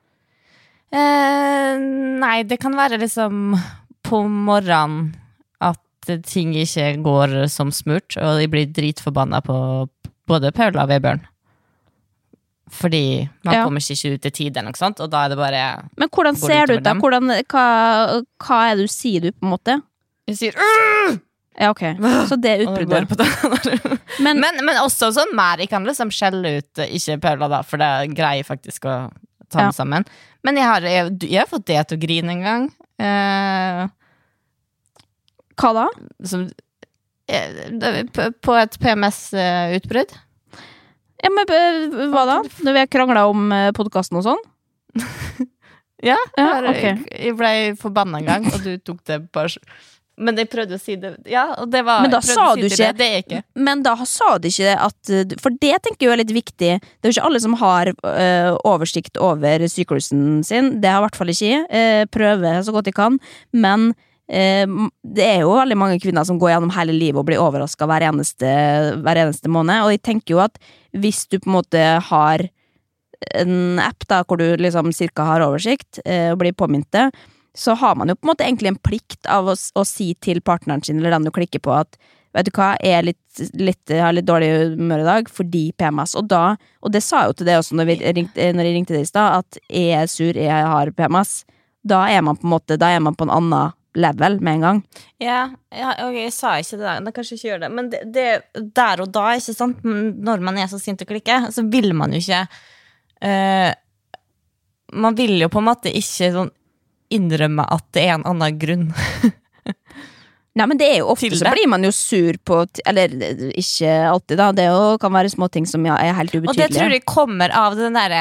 Eh, nei, det kan være liksom på morgenen at ting ikke går som smurt, og de blir dritforbanna på både Paula og Vebjørn. Fordi man Ja. kommer ikke ut i tid eller noe sånt, og da er det bare Men hvordan Går det ser det utover ut da? dem? Hvordan, hva, hva er det du sier du på en måte? Jeg sier «Åh!» Ja, ok. Så det er og det går utbruddet. på det. Men, men, men også sånn mer. Jeg kan liksom skjelle ut eh, ikke Paula da, for det greier jeg faktisk å ta Ja. den sammen. Men jeg har, jeg, jeg har fått det til å grine en gang. Eh, hva da? som, eh, det- på, på et P M S-utbrudd. Ja, men eh, hva da? Når vi har kranglet om eh, podcasten og sånn? Ja, Ja, jeg, ok. jeg ble forbanna en gang, og du tok det bare Men jeg prøvde å si det. Ja, og det var Men da jeg prøvde sa å si du til ikke det, det er ikke. Men da sa du ikke at For det tenker jeg er litt viktig. Det er jo ikke alle som har øh, oversikt over syklusen sin. Det har i hvert fall ikke jeg. Eh, prøver så godt jeg kan. Men eh, det er jo veldig mange kvinner som går gjennom hele livet og blir overrasket hver eneste, hver eneste måned, og jeg tenker jo at hvis du på en måte har en app da, hvor du liksom cirka har oversikt eh, og blir påminnet det, så har man jo på en måte egentlig en plikt av å, å si til partneren sin, eller den du klikker på, at vet du hva, jeg er litt, litt, jeg har litt dårlig humør i dag, fordi P M S, og da, og det sa jeg jo til det også når, vi ringte, når jeg ringte deg i sted, at jeg er sur, jeg har P M S, da er man på en måte, da er man på en annen level med en gang. Ja, ja ok, jeg sa ikke det der, da kanskje ikke gjør det, men det, det der og da, ikke sant, når man er så sint å klikke, så vil man jo ikke Uh, man vil jo på en måte ikke sånn innrømme at det er en annen grunn. Nei, men det er jo ofte så blir man jo sur på, eller ikke alltid da, det jo kan være små ting som ja, er helt ubetydelige. Og det tror jeg kommer av den der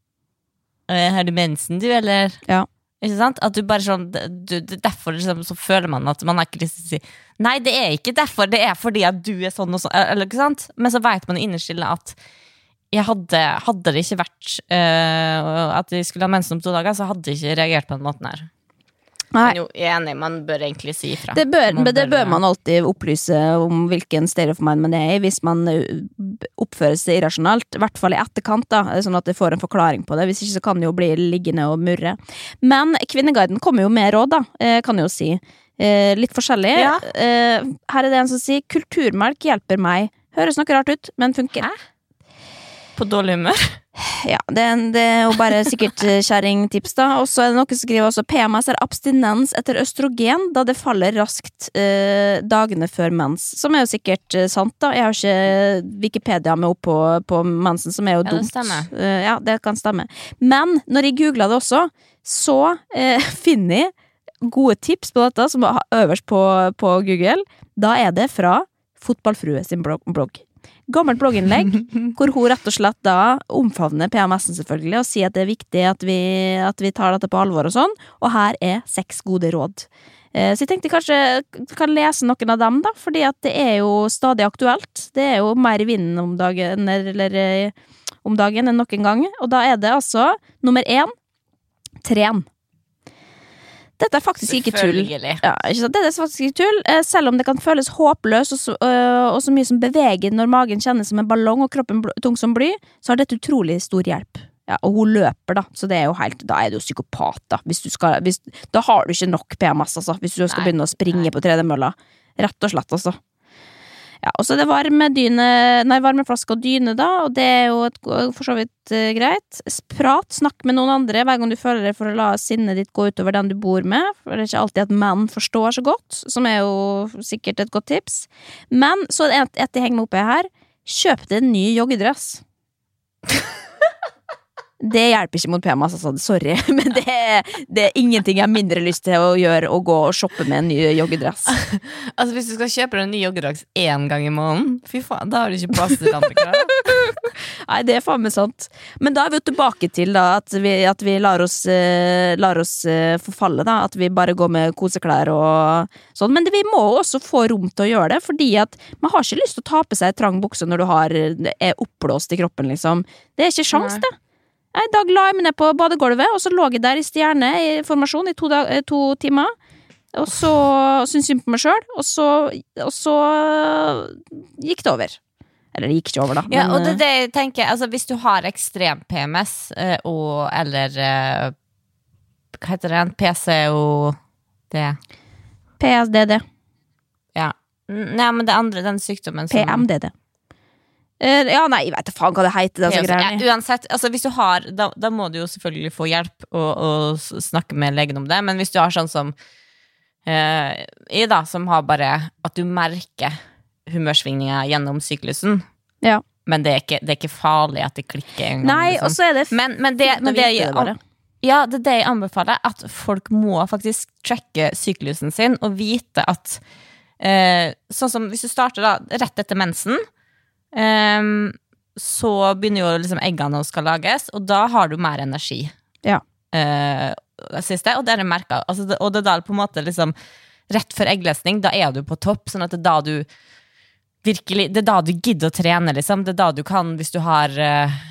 har du mensen du, eller? Ja. Ikke sant? At du bare sånn, du, derfor liksom, så føler man at man har ikke lyst til å si nei, det er ikke derfor, det er fordi at du er sånn og sånn, eller ikke sant? Men så vet man innerstille at jeg hadde, hadde det ikke vært uh, at jeg skulle ha mensen om to dager, så hadde jeg ikke reagert på den måten her. Nei. Men jo, enig, man bør egentlig si ifra. Det bør, man det bør, bør man alltid opplyse om hvilken state of mind man er i, hvis man oppfører seg irrasjonalt, i hvert fall i etterkant da, sånn at det får en forklaring på det, hvis ikke så kan det jo bli liggende og murre. Men Kvinneguiden kommer jo med råd da, kan jeg jo si. Litt forskjellig. Ja. Her er det en som sier, kulturmelk hjelper meg. Høres noe rart ut, men funker. Hæ? På dårlig humør? Ja, det, det er jo bare sikkert kjæringtips da. Og så er det noe som skriver også P M S er abstinens etter østrogen, da det faller raskt eh, dagene før mens. Som er jo sikkert eh, sant da. Jeg har ikke Wikipedia med opp på, på mensen, som er jo ja, dumt. Det stemmer. Uh, ja, det kan stemme. Men når jeg googlet det også, så eh, finner jeg gode tips på dette, som er øverst på, på Google. Da er det fra Fotballfrue sin blogg. Gammelt blogginnlegg, hvor hun rett og slett da omfavner P M S-en selvfølgelig, og sier at det er viktig at vi, at vi tar dette på alvor og sånn, og her er seks gode råd. Eh, så jeg tenkte kanskje kan lese noen av dem da, fordi at det er jo stadig aktuelt. Det er jo mer i vinden om dagen, eller eh, om dagen enn noen gang, og da er det altså nummer én, tren. Dette er faktisk ikke tull. Ja, ikke sant? Dette er faktisk ikke tull. Selv om det kan føles håpløst og så, øh, og så mye som beveger når magen kjennes som en ballong og kroppen tung som bly, så har dette utrolig stor hjelp. Ja, og hun løper da, så det er jo helt, da er du psykopat da. Hvis du skal, hvis, da har du ikke nok P M S altså, hvis du skal nei, begynne å springe nei. På tredemølla. Rett og slett altså. Ja, og så er det varme dyne, nei, varmeflaske og dyne da, og det er jo et, for så vidt uh, greit. Prat, snakk med noen andre hver gang du føler det for å la sinnet ditt gå utover den du bor med, for det er ikke alltid at menn forstår så godt, som er jo sikkert et godt tips. Men så er det et, et jeg henger meg opp i her, kjøp deg en ny joggedress. Det hjelper ikke mot P M S, altså, sorry, men det er, det er ingenting jeg har mindre lyst til å gjøre, å gå og shoppe med en ny joggedress. Altså, hvis du skal kjøpe en ny joggedress en gang i måneden, fy faen, da har du ikke plass til andre krav. Nei, det er faen meg sant. Men da er vi jo tilbake til da, at vi, at vi lar oss, uh, lar oss uh, forfalle, da, at vi bare går med koseklær og sånn, men det, vi må også få rom til å gjøre det, fordi at man har ikke lyst til å ta på seg trang bukse når du har, er oppblåst i kroppen, liksom. Det er ikke sjans, det. I dag la jeg meg ned på badegolvet, og så lå jeg der i stjerne i formasjon i to, dag, to timer, og så syntes jeg på meg selv, og så, og så gikk det over. Eller det gikk ikke over da. Ja, men, og det er det jeg tenker, altså hvis du har ekstrem P M S, og, eller, hva heter det, P C O D? P S D D. Ja, nei, men det andre, den sykdommen som... P M D D. Uh, ja, nei, jeg vet faen hva det heter det, også, ja, uansett, altså hvis du har da, da må du jo selvfølgelig få hjelp og, og snakke med legen om det, men hvis du har sånn som uh, jeg da, som har bare at du merker humørsvingninger gjennom syklusen, ja. Men det er, ikke, det er ikke farlig at det klikker en gang, nei, liksom. Og så er det men, men det, men det, det jeg, ja, det er det jeg anbefaler, at folk må faktisk tracke syklusen sin og vite at uh, sånn som hvis du starter da, rett etter mensen, Um, så begynner jo liksom eggene å skal lages, og da har du mer energi. Ja. Uh, siste, og det er det merket. Altså, det, og det er da på en måte liksom rett før egglesning, da er du på topp, sånn at det er da du virkelig, det er da du gidder å trene, liksom. Det er da du kan, hvis du har uh,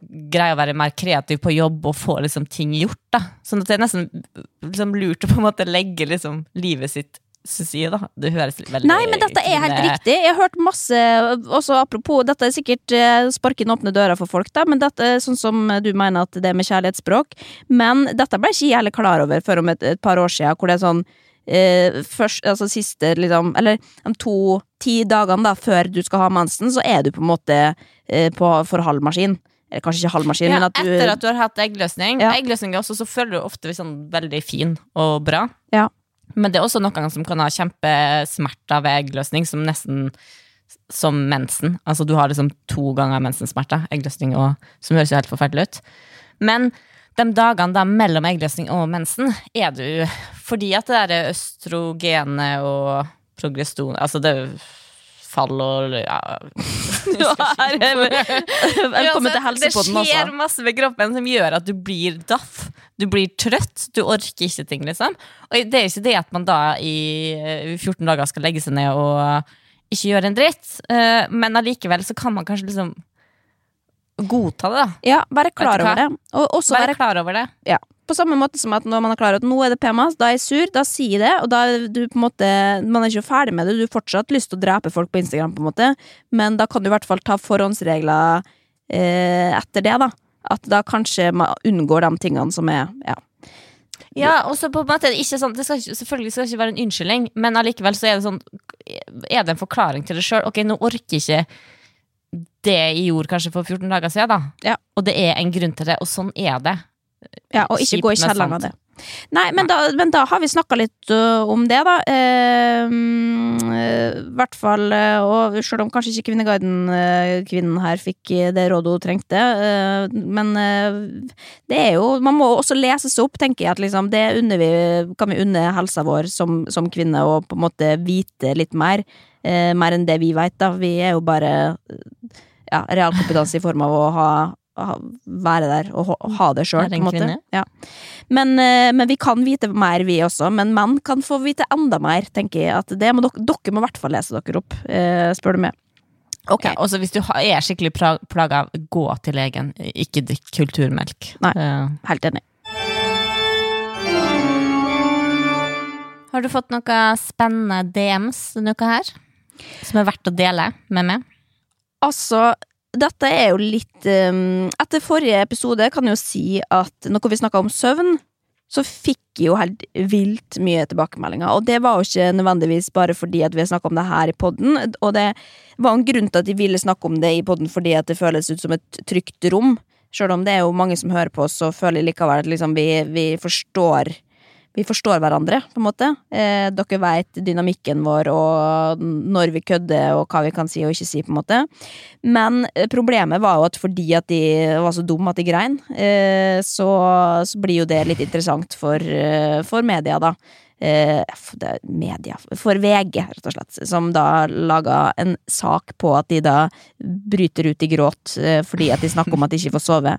greier å være mer kreativ på jobb og få liksom ting gjort da. Sånn at det er nesten liksom, lurt å på en måte legge liksom, livet sitt side da. Det høres veldig... Nei, men dette er helt riktig. Jeg har hørt masse, også apropos, dette er sikkert uh, sparke inn åpne dører for folk da, men dette er sånn som du mener at det er med kjærlighetsspråk. Men dette ble ikke jeg heller klar over før om et, et par år siden, hvor det er sånn uh, først, altså siste, liksom, eller de to, ti dagene da, før du skal ha mensen, så er du på en måte uh, på, for halvmaskin. Eller kanskje ikke halvmaskin, ja, men at du... Etter at du har hatt eggløsning, ja. Eggløsning også, så føler du ofte sånn, veldig fin og bra. Ja. Men det er også noen som kan ha kjempesmerter ved eggløsning, som nesten som mensen. Altså du har liksom to ganger mensensmerter, eggløsning, og, som høres jo helt forferdelig ut. Men de dagene da mellom eggløsning og mensen er du, fordi at det er østrogene og progeston, altså det fall og ja. Velkommen til helsepodden også. Det skjer masse ved kroppen som gjør at du blir daff, du blir trøtt, du orker ikke ting liksom. Og det er ikke det at man da i fjorten dager skal legge seg ned og ikke gjøre en dritt, men allikevel så kan man kanskje liksom godta det da. Ja, være klar over det. Og også være, være klar over det. Ja. På samme måte som at når man er klar over at nå er det P M S, da er jeg sur, da sier det, og da er du på en måte, man er ikke ferdig med det, du har fortsatt lyst til å drepe folk på Instagram på en måte, men da kan du i hvert fall ta forhåndsregler eh, etter det da, at da kanskje man unngår de tingene som er, ja. Ja, og så på en måte, ikke sånn, det skal ikke, selvfølgelig skal det ikke være en unnskyldning, men allikevel så er det sånn, er det en forklaring til det selv? Ok, nå orker ikke det jeg gjorde kanskje for fjorten dager siden da, ja. Og det er en grunn til det, og sånn er det. Ja, og ikke gå i kjelleren av det. Nei, men da, men da har vi snakket litt uh, om det da. I uh, hvert fall, uh, og selv om kanskje ikke Kvinneguiden-kvinnen uh, her fikk det rådet hun trengte, uh, men uh, det er jo, man må også lese seg opp, tenker jeg, at liksom, det under vi, kan vi unne helsa vår som, som kvinne, og på en måte vite litt mer, uh, mer enn det vi vet da. Vi er jo bare ja, realkompetanse i form av å ha være der og ha det selv på en måte. Ja. Men, men vi kan vite mer vi også, men menn kan få vite enda mer, tenker jeg at det må dere, dere må i hvert fall lese dere opp, spør du meg. Ok, ja, og så hvis du er skikkelig plaga, gå til legen, ikke drikk kulturmelk. Nei, helt enig. Har du fått noe spennende D Ms denne uka her, som er verdt å dele med meg? Altså, dette er jo litt um, etter forrige episode kan jeg jo si at når vi snakket om søvn, så fikk jeg jo helt vilt mye tilbakemeldinger, og det var jo ikke nødvendigvis bare fordi at vi snakket om det her i podden, og det var en grunn til at de ville snakke om det i podden fordi at det føles ut som et trygt rom, selv om det er jo mange som hører på oss, så føler jeg likevel at liksom vi, vi forstår vi forstår hverandre, på en måte. Eh, dere vet dynamikken vår, og når vi kødder, og hva vi kan si og ikke si, på en måte. Men problemet var jo at fordi at de var så dumme at de grein, eh, så, så blir jo det litt interessant for, uh, for media, da. Eh, det er media, for V G, rett og slett, som da laget en sak på at de da bryter ut i gråt, eh, fordi at de snakker om at de ikke får sove.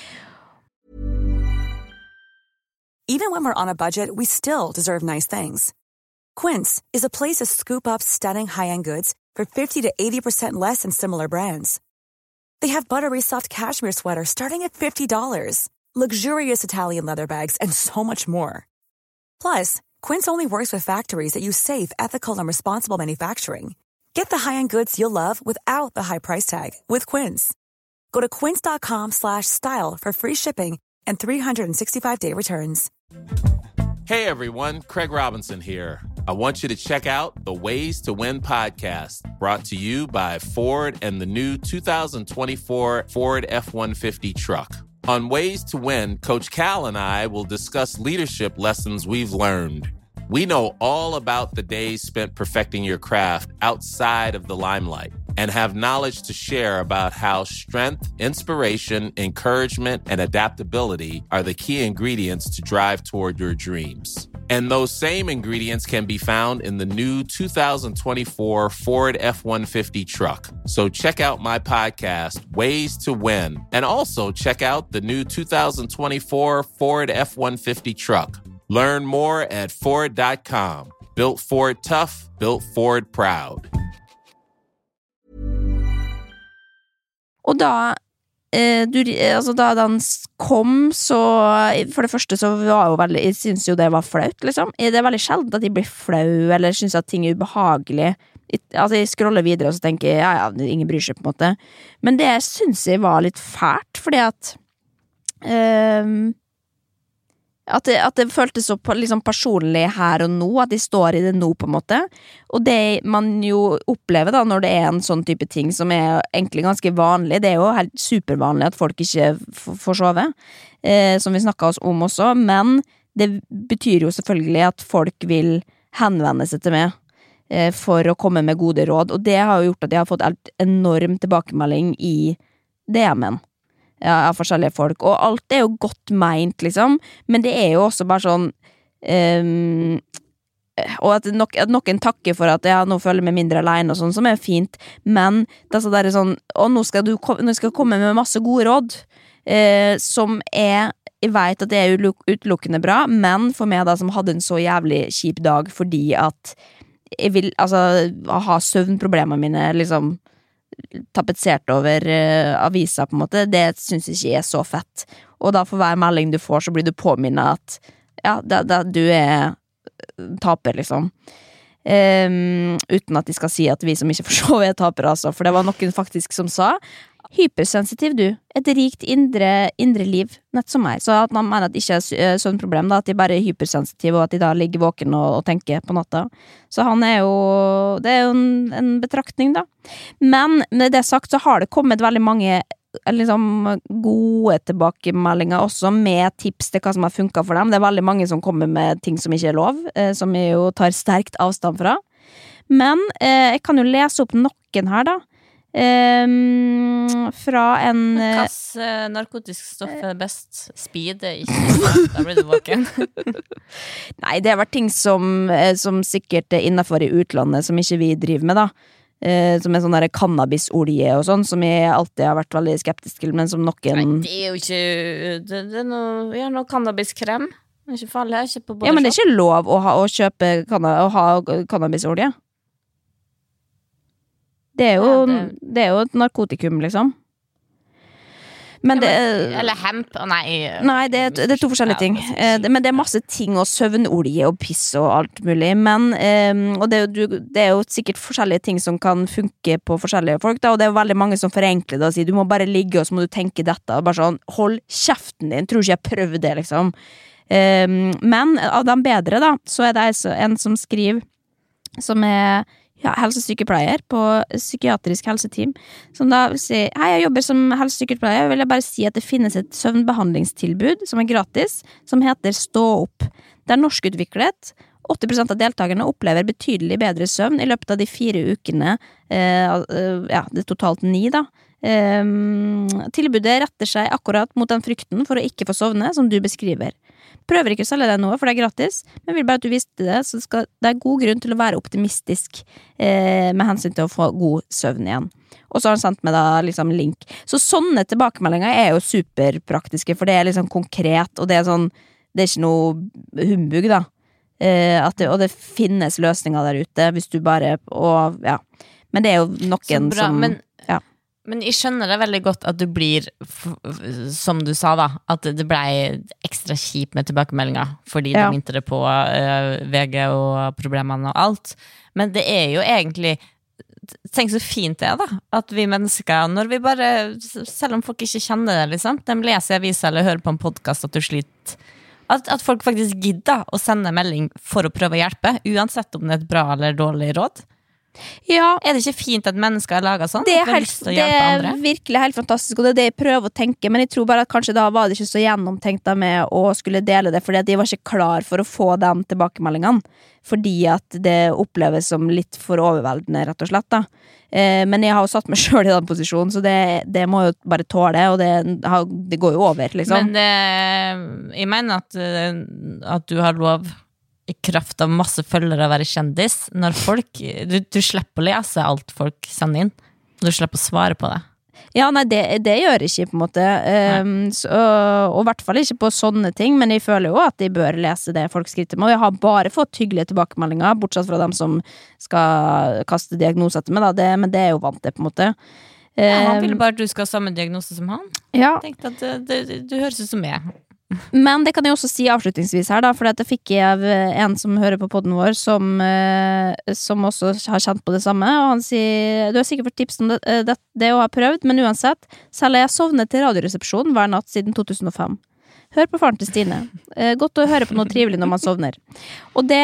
Even when we're on a budget, we still deserve nice things. Quince is a place to scoop up stunning high-end goods for fifty to eighty percent less than similar brands. They have buttery soft cashmere sweaters starting at fifty dollars, luxurious Italian leather bags, and so much more. Plus, Quince only works with factories that use safe, ethical, and responsible manufacturing. Get the high-end goods you'll love without the high price tag with Quince. Go to quince.com slash style for free shipping and three sixty-five day returns. Hey everyone, Craig Robinson here. I want you to check out the Ways to Win podcast, brought to you by Ford and the new two thousand twenty-four Ford F one fifty truck. On Ways to Win, Coach Cal and I will discuss leadership lessons we've learned. We know all about the days spent perfecting your craft outside of the limelight and have knowledge to share about how strength, inspiration, encouragement, and adaptability are the key ingredients to drive toward your dreams. And those same ingredients can be found in the new two thousand twenty-four Ford F one fifty truck. So check out my podcast, Ways to Win, and also check out the new two thousand twenty-four Ford F one fifty truck. Learn more at Ford dot com. Built Ford tough, built Ford proud. Og da eh, du, altså, da den kom, så for det første så var jo veldig, jeg synes jo det var flaut, liksom. Det er veldig sjelden at jeg blir flau, eller synes at ting er ubehagelig. Altså, jeg scroller videre, og så tenker jeg, ja, ja, ingen bryr seg på en måte. Men det synes jeg var litt fælt, fordi at eh, At det, at det føltes så liksom personlig her og nå, at de står i det nå på en måte. Og det man jo opplever da, når det er en sånn type ting som er egentlig ganske vanlig, det er jo helt supervanlig at folk ikke får sove, eh, som vi snakket oss om også, men det betyr jo selvfølgelig at folk vil henvende seg til meg eh, for å komme med gode råd, og det har jo gjort at jeg har fått helt enorm tilbakemelding i D M-en. Ja, av forskjellige folk, og alt er jo godt meint, liksom, men det er jo også bare sånn um, og at, nok, at noen takker for at ja, nå føler jeg meg mindre alene og sånn, som er fint, men det er så der sånn, og nå skal du nå skal komme med masse gode råd eh, som er, jeg vet at det er utelukkende bra, men for meg da som hadde en så jævlig kjip dag fordi at jeg vil, altså, ha søvnproblemer mine, liksom tapetsert over uh, avisa på en måte, det synes jeg ikke er så fett, og da for hver melding du får så blir du påminnet at ja, da, da, du er taper liksom um, uten at de skal si at vi som ikke får sove er taper altså, for det var noen faktisk som sa hypersensitiv du, et rikt indre, indre liv, nett som meg, så at man mener at det ikke er sånn problem da, at de bare er hypersensitive og at de da ligger våken og, og tenker på natta, så han er jo det er jo en, en betraktning da, men med det sagt så har det kommet veldig mange liksom gode tilbakemeldinger også med tips til hva som har funket for dem, det er veldig mange som kommer med ting som ikke er lov, eh, som jeg jo tar sterkt avstand fra, men eh, jeg kan jo lese opp noen her da, Um, fra en Hvilket uh, narkotisk stoff er det best? Speed er ikke, da blir du våken. Nei, det har vært ting som, som sikkert er innenfor i utlandet som ikke vi driver med da uh, som er sånn der cannabisolje og sånn, som jeg alltid har vært veldig skeptisk til, men som noen Nei, det er jo ikke det, det er noe, vi har noe cannabiskrem. Det er ikke farlig, jeg ikke på ja, men det er ikke lov å, ha, å kjøpe canna, å ha cannabisolje. Det er, jo, ja, det... det er jo et narkotikum, liksom. Men det... Eller hemp, nei... Nei, det er, det er to forskjellige ting. Ja, det men det er masse ting, og søvnolje og piss og alt mulig. Men, um, og det er, jo, det er jo sikkert forskjellige ting som kan funke på forskjellige folk, da, og det er jo veldig mange som forenkler det og sier, du må bare ligge, og så må du tenke dette, og bare sånn, hold kjeften din, tror ikke jeg prøver det, liksom. Um, men av de bedre, da, så er det en som skriver, som er... Ja, helsesykepleier på psykiatrisk helseteam, som da vil si, hei, jeg jobber som helsesykepleier, vil jeg bare si at det finnes et søvnbehandlingstilbud som er gratis, som heter Stå opp. Det er norskutviklet, åtti prosent av deltakerne opplever betydelig bedre søvn i løpet av de fire ukene, eh, ja, det er totalt ni da. Eh, tilbudet retter seg akkurat mot den frykten for å ikke få sovne, som du beskriver. Prøver ikke å selge deg noe, for det er gratis, men vil bare at du visste det, så skal, det er god grunn til å være optimistisk eh, med hensyn til å få god søvn igjen. Og så har han sendt meg da liksom link. Så sånne tilbakemeldinger er jo superpraktiske, for det er liksom konkret, og det er sånn, det er ikke noe humbug da. Eh, at det, og det finnes løsninger der ute, hvis du bare, og ja. Men det er jo noen bra, som... Men... Ja. Men jeg skjønner det veldig godt at du blir, som du sa da, at det ble ekstra kjip med tilbakemeldinger, fordi ja. De minte det på uh, V G og problemene og alt. Men det er jo egentlig, tenk så fint det er da, at vi mennesker, når vi bare, selv om folk ikke kjenner det, liksom, de leser aviser eller hører på en podcast at du sliter, at, at folk faktisk gidder å sende melding for å prøve å hjelpe, uansett om det er et bra eller dårlig råd. Ja, er det ikke fint at mennesker har laget sånn? Det er, helt, det er virkelig helt fantastisk, og det er det jeg prøver å tenke, men jeg tror bare at kanskje da var det ikke så gjennomtenkt da med å skulle dele det, fordi at de var ikke klar for å få de tilbakemeldingene, fordi at det oppleves som litt for overveldende, rett og slett da. Eh, men jeg har jo satt meg selv i den posisjonen, så det, det må jo bare tåle, og det, det går jo over, liksom. Men det, jeg mener at, at du har lov i kraft av masse følgere å være kjendis, når folk, du, du slipper å lese alt folk sender inn, og du slipper å svare på det. Ja, nei, det, det gjør jeg ikke på en måte, um, så, og i hvert fall ikke på sånne ting, men jeg føler jo at jeg bør lese det folk skriver til meg, og jeg har bare fått hyggelige tilbakemeldinger, bortsett fra dem som skal kaste diagnoser til meg, da, det, men det er jo vant det på en måte. Ja, han ville bare at du skal ha samme diagnose som han. Ja. Jeg tenkte at det, det, du høres ut som meg. Men det kan jeg også si avslutningsvis her da, for det fikk jeg av en som hører på podden vår, som, som også har kjent på det samme, og han sier, du har sikkert fått tips om det, det, det å ha prøvd, men uansett, selv har jeg sovnet til radioresepsjonen hver natt siden to tusen og fem. Hør på faren til Stine. Godt å høre på noe trivelig når man sovner. Og det,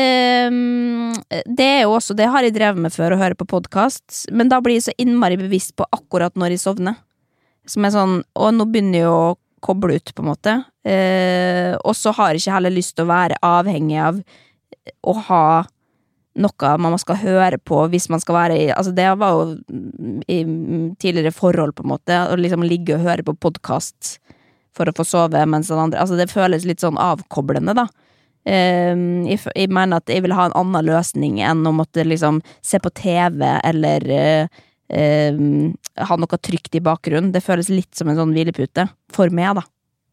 det er jo også, det har jeg drevet med før å høre på podcast, men da blir jeg så innmari bevisst på akkurat når jeg sovner. Som er sånn, og nå begynner jeg å koble ut på en måte eh, og så har jeg ikke heller lyst til å være avhengig av å ha noe man skal høre på hvis man skal være i, altså det var jo i tidligere forhold på en måte å liksom ligge og høre på podcast for å få sove mens den andre, altså det føles litt sånn avkoblende da eh, jeg, jeg mener at jeg vil ha en annen løsning enn å måtte liksom se på T V eller eh, Uh, ha noe trygt i bakgrunnen. Det føles litt som en sånn hvilepute for meg da.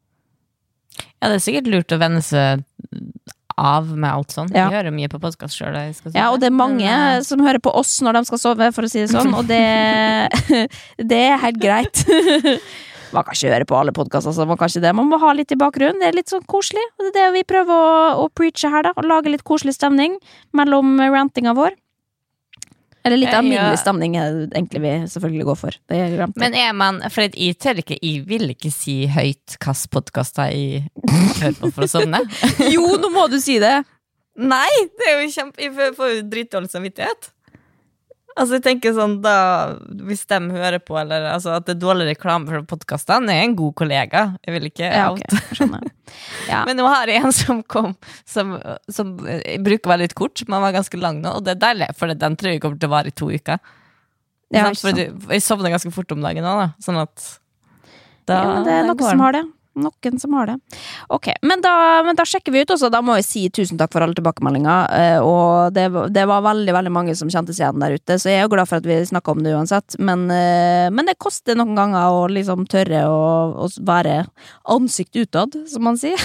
Ja, det er sikkert lurt å vende seg av med alt sånn. Ja. Vi hører mye på podcast selv. Ja, og det er mange Men, som hører på oss når de skal sove, for å si det sånn, og det, det er helt greit. Man kan ikke høre på alle podcaster, altså. Man kan ikke det. Man må ha litt i bakgrunnen. Det er litt sånn koselig. Og det er det vi prøver å, å preache her da, og lage litt koselig stemning mellom rantinga vår. Eller litt alminnelig stemning egentlig vi selvfølgelig går for. Det er glemt. Men er man, for jeg tør ikke, jeg vil ikke si høyt hvilke podcaster jeg hører på for å sovne. Jo, nå må du si det. Nei, det er jo kjempe, jeg får jo dritdårlig samvittighet. Altså, jeg tenker sånn, da, hvis de hører på, eller altså, at det er dårlig reklame for podcastene, er en god kollega. Jeg vil ikke ja, out. Okay. Skjønner. Ja. Men nå har jeg en som kom, som, som jeg bruker veldig litt kort, men var ganske lang nå, og det er deilig, for den tror jeg kommer til å vare i to uker. Ja, sånn, for jeg sovner ganske fort om dagen nå, da, sånn at da, ja, det er noen som har det. Noen som har det. Ok, men da, men da sjekker vi ut også. Da må jeg si tusen takk for alle tilbakemeldinger. Og det, det var veldig, veldig mange som kjentes igjen der ute, så jeg er jo glad for at vi snakker om det uansett. Men, men det koster noen ganger å liksom tørre å, å være ansikt utad, som man sier.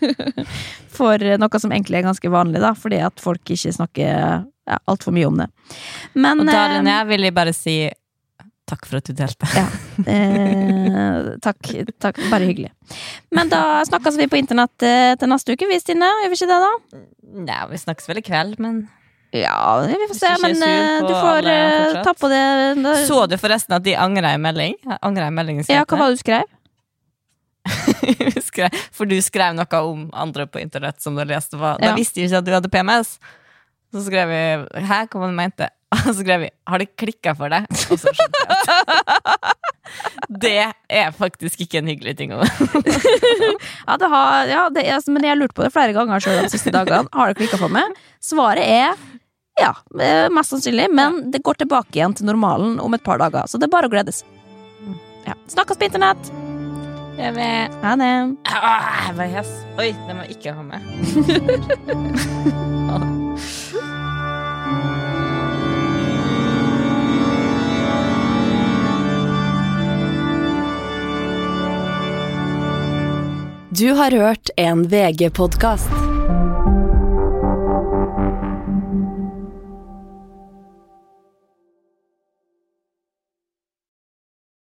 For noe som egentlig er ganske vanlig, da, fordi at folk ikke snakker ja, alt for mye om det. Men, og da, Linnea, vil jeg bare si takk for at du delte. Ja, eh, takk, takk, bare hyggelig. Men da snakkes vi på internett eh, til neste uke, vi Stine, gjør vi ikke det da? Nei, vi snakkes vel i kveld, men ja, vi får se, men eh, du får eh, ta på det da. Så du forresten at de angret i melding? Angret i meldingen ja, hva var det du skrev? skrev? For du skrev noe om andre på internett som du leste var. Ja. Da visste jeg ikke at du hadde P M S. Så skrev vi, hæ, hva var det mente? Og så skrev vi, har det klikket for deg? Og så skjønte jeg at det er faktisk ikke en hyggelig ting å ja, det har, ja det er, men jeg har lurt på det flere ganger selv de siste dagene. Har det klikket for meg? Svaret er ja, mest sannsynlig, men det går tilbake igjen til normalen om et par dager, så det er bare å gledes. Ja. Snakkes på internett! Jeg vet. Ha det! Ah, jeg var hes. Oi, det må jeg ikke ha med. Ha det. Du har hørt en V G-podcast.